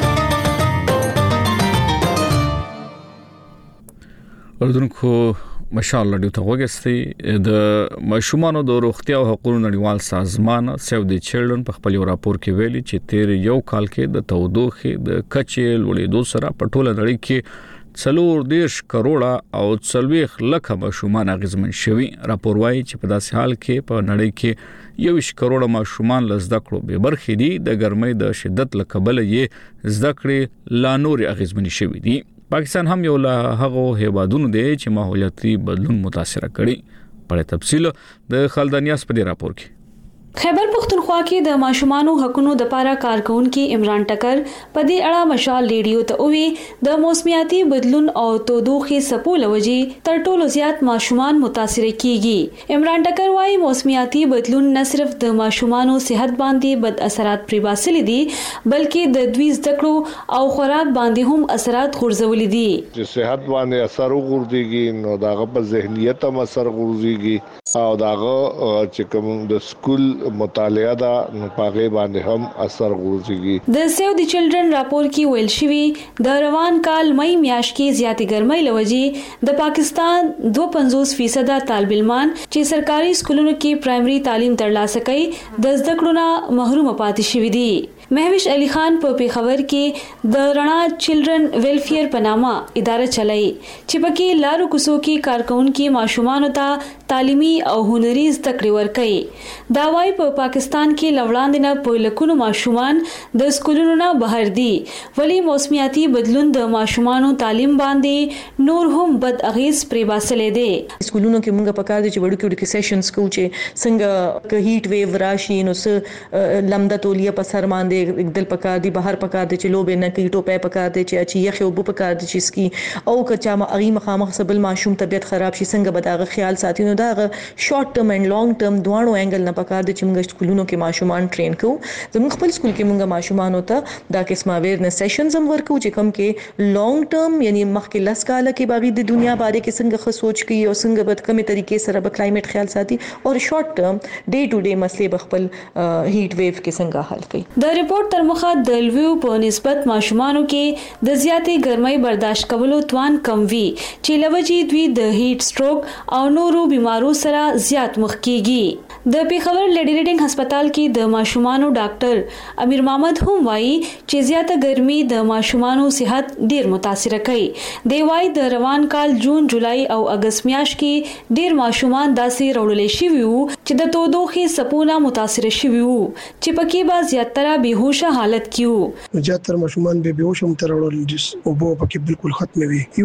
اردوونکو مشال رادیو ته وګورئ د ماشومانو د روغتیا او حقوقو نړیوال سازمان سیو د چیلډرن په خپل راپور کې ویلي چې تیر یو کال کې د تودوخې د کچې لوړېدو سره په ټوله نړۍ کې څلور دیرش کروڑه او څلويخ لکه ماشومان اغیزمن شوي راپور وايي چې په داسې حال کې په نړۍ کې یوش کروڑه ماشومان لزده کړو به برخې دي د ګرمۍ د شدت لکبل یې زده کړې لا نور اغیزمن شوي دي پاکستان هم یو له هغه هیوادونو دی چې ماحولیاتي بدلون متاثر کړي په تفصیل د خالدانیاس په راپور کې خیبر پختونخوا کې د ماشومانو حقونو د پاره کارکونکو عمران ټکر په دې اړه مشال ریډیو ته وی د موسمیاتي بدلون او تودوخې سپول وجي تر ټولو زیات ماشومان متاثر کیږي عمران ټکر وايي موسمیاتي بدلون نه صرف د ماشومانو صحت باندې بد اثرات پرې باسلې دي بلکې د دوی زده کړو او خوراک باندې هم اثرات غورځولې دي چې صحت باندې اثر وګورځيږي نو داغه په ذهنیت هم اثر غورځيږي او داغه چې کوم د سکول مطالعه دا په باندې هم اثر غورځيږي د سیو د چلډرن راپور کې ویل شوی د روان کال مئی میاشت کې زیاتې ګرمۍ لوجي د پاکستان دوه پنځوس فیصد طالب علمان چې سرکاري سکولونو کې پرایمري تعلیم ترلاسه کوي د زده کړو نه محروم پاتې شوي دي مهوش علي خان په پیښور کې د رڼا چلډرن ویلفیر په نامه اداره چلای چې پکې لارو کوڅو کې کارکونکو ماشومان ته تعلیمي او هنري زده کړې ورکړي دا وايي په پاکستان کې لوړاند نه په لکونو ماشومان د سکولونو نه بهر دي ولی موسمیاتي بدلون د ماشومانو تعلیم باندې نور هم بد اغیز پرې باسلې دي سکولونو کې موږ پکار دي چې وړو کې وړو سیشن سکول چې څنګه که هیټ ویو راشي نو س لمده تولیه په سر باندې دل پکار دي بهر پکار دي چې لوبه نه کوي ټوپه پکار دي چې اچي یخ او بو پکار دي چې سکی او کچا ما اغي مخامخ سبل ماشوم طبيعت خراب شي څنګه بداغه خیال ساتي نو دا شارټ ټرم اند لانګ ټرم دوانو انګل نه پکار دي چې موږ سکولونو کې ماشومان ټرین کوو زموږ خپل سکول کې موږ ماشومان ته دا قسمه اویرنس سیشنز هم ورکو چې کوم کې لانګ ټرم یعنی مخکې لاس کاله کې باغی د دنیا باره کې څنګه خو سوچ کوي او څنګه به کومه طریقې سره به کلایمټ خیال ساتي او شارټ ټرم ډے ټو ډے مسلې بخپل هیټ ویو کې څنګه حل کوي د ریپورت تر مخه د لویو په نسبت ماشومانو کې د زیاتې ګرمۍ برداشت کولو توان کم وي چې لوجي دوی د هیټ سټروک او نورو بيمارو سره زیات مخ کیږي د پیښور لیډی ریډینګ هسپتال کې د ماشومانو ډاکټر امیر محمد هم وایي چې زیاته ګرمي د ماشومانو صحت ډیر متاثر کوي دی وایي د روان کال جون جولای او اگست میاشت کې ډیر ماشومان داسې وروړل شوي وو چې د تودوخې سپونه متاثر شوي وو چې پکې به زیاتره بهوشه حالت کیو زیاتره ماشومان به بهوش هم تر وړل دي او په پکې بالکل ختم وي ایون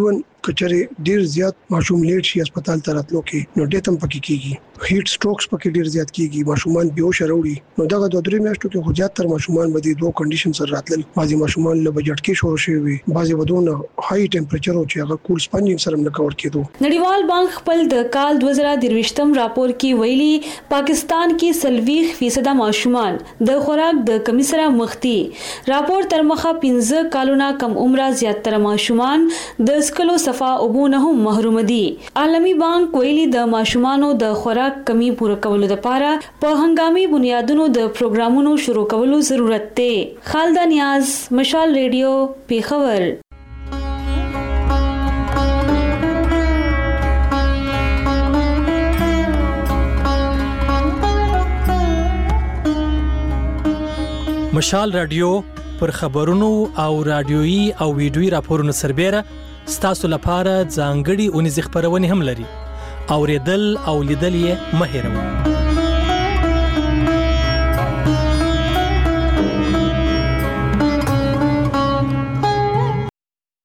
کچره ډیر زیات ماشوم لیټ شي هسپتال ته راتلو کې نو ډیتم پکې کیږي هیټ سټروکس پکې ډیر زیات کیږي ماشومان بیهوش راوړي نو دغه دوه درې میاشتو کې خو زیات تر ماشومان باندې دوه کنډیشن سره راتلل بعضي ماشومان له بجټ کې شروع شوي بعضي ودونه هاي ټمپریچر او چې هغه کول سپنجینګ سره نه کور کېدو. نړیوال بانک خپل د کال دوه زره درویشتم راپور کې ویلي پاکستان کې سلويخ فیصد ماشومان د خوراک د کمی سره مخ دي. راپور تر مخه پنځه کالونه کم عمره زیاتره ماشومان د سکلو صفا اوبونه هم محروم دي. عالمی بانک ویلي د ماشومانو د خوراک کمی پوره کولو لپاره په هنګامي بنیادونو د پروګرامونو شروع کولو ضرورت دی. خالد نیاز، مشال ریډیو، پیښور. مشال رادیو پر خبرونو او رادیويي او ویډیويي راپورونو سربېره ستاسو لپاره ځانګړي اونیز خبرونه هم لري. اوریدل او لیدل یې مه هېروئ.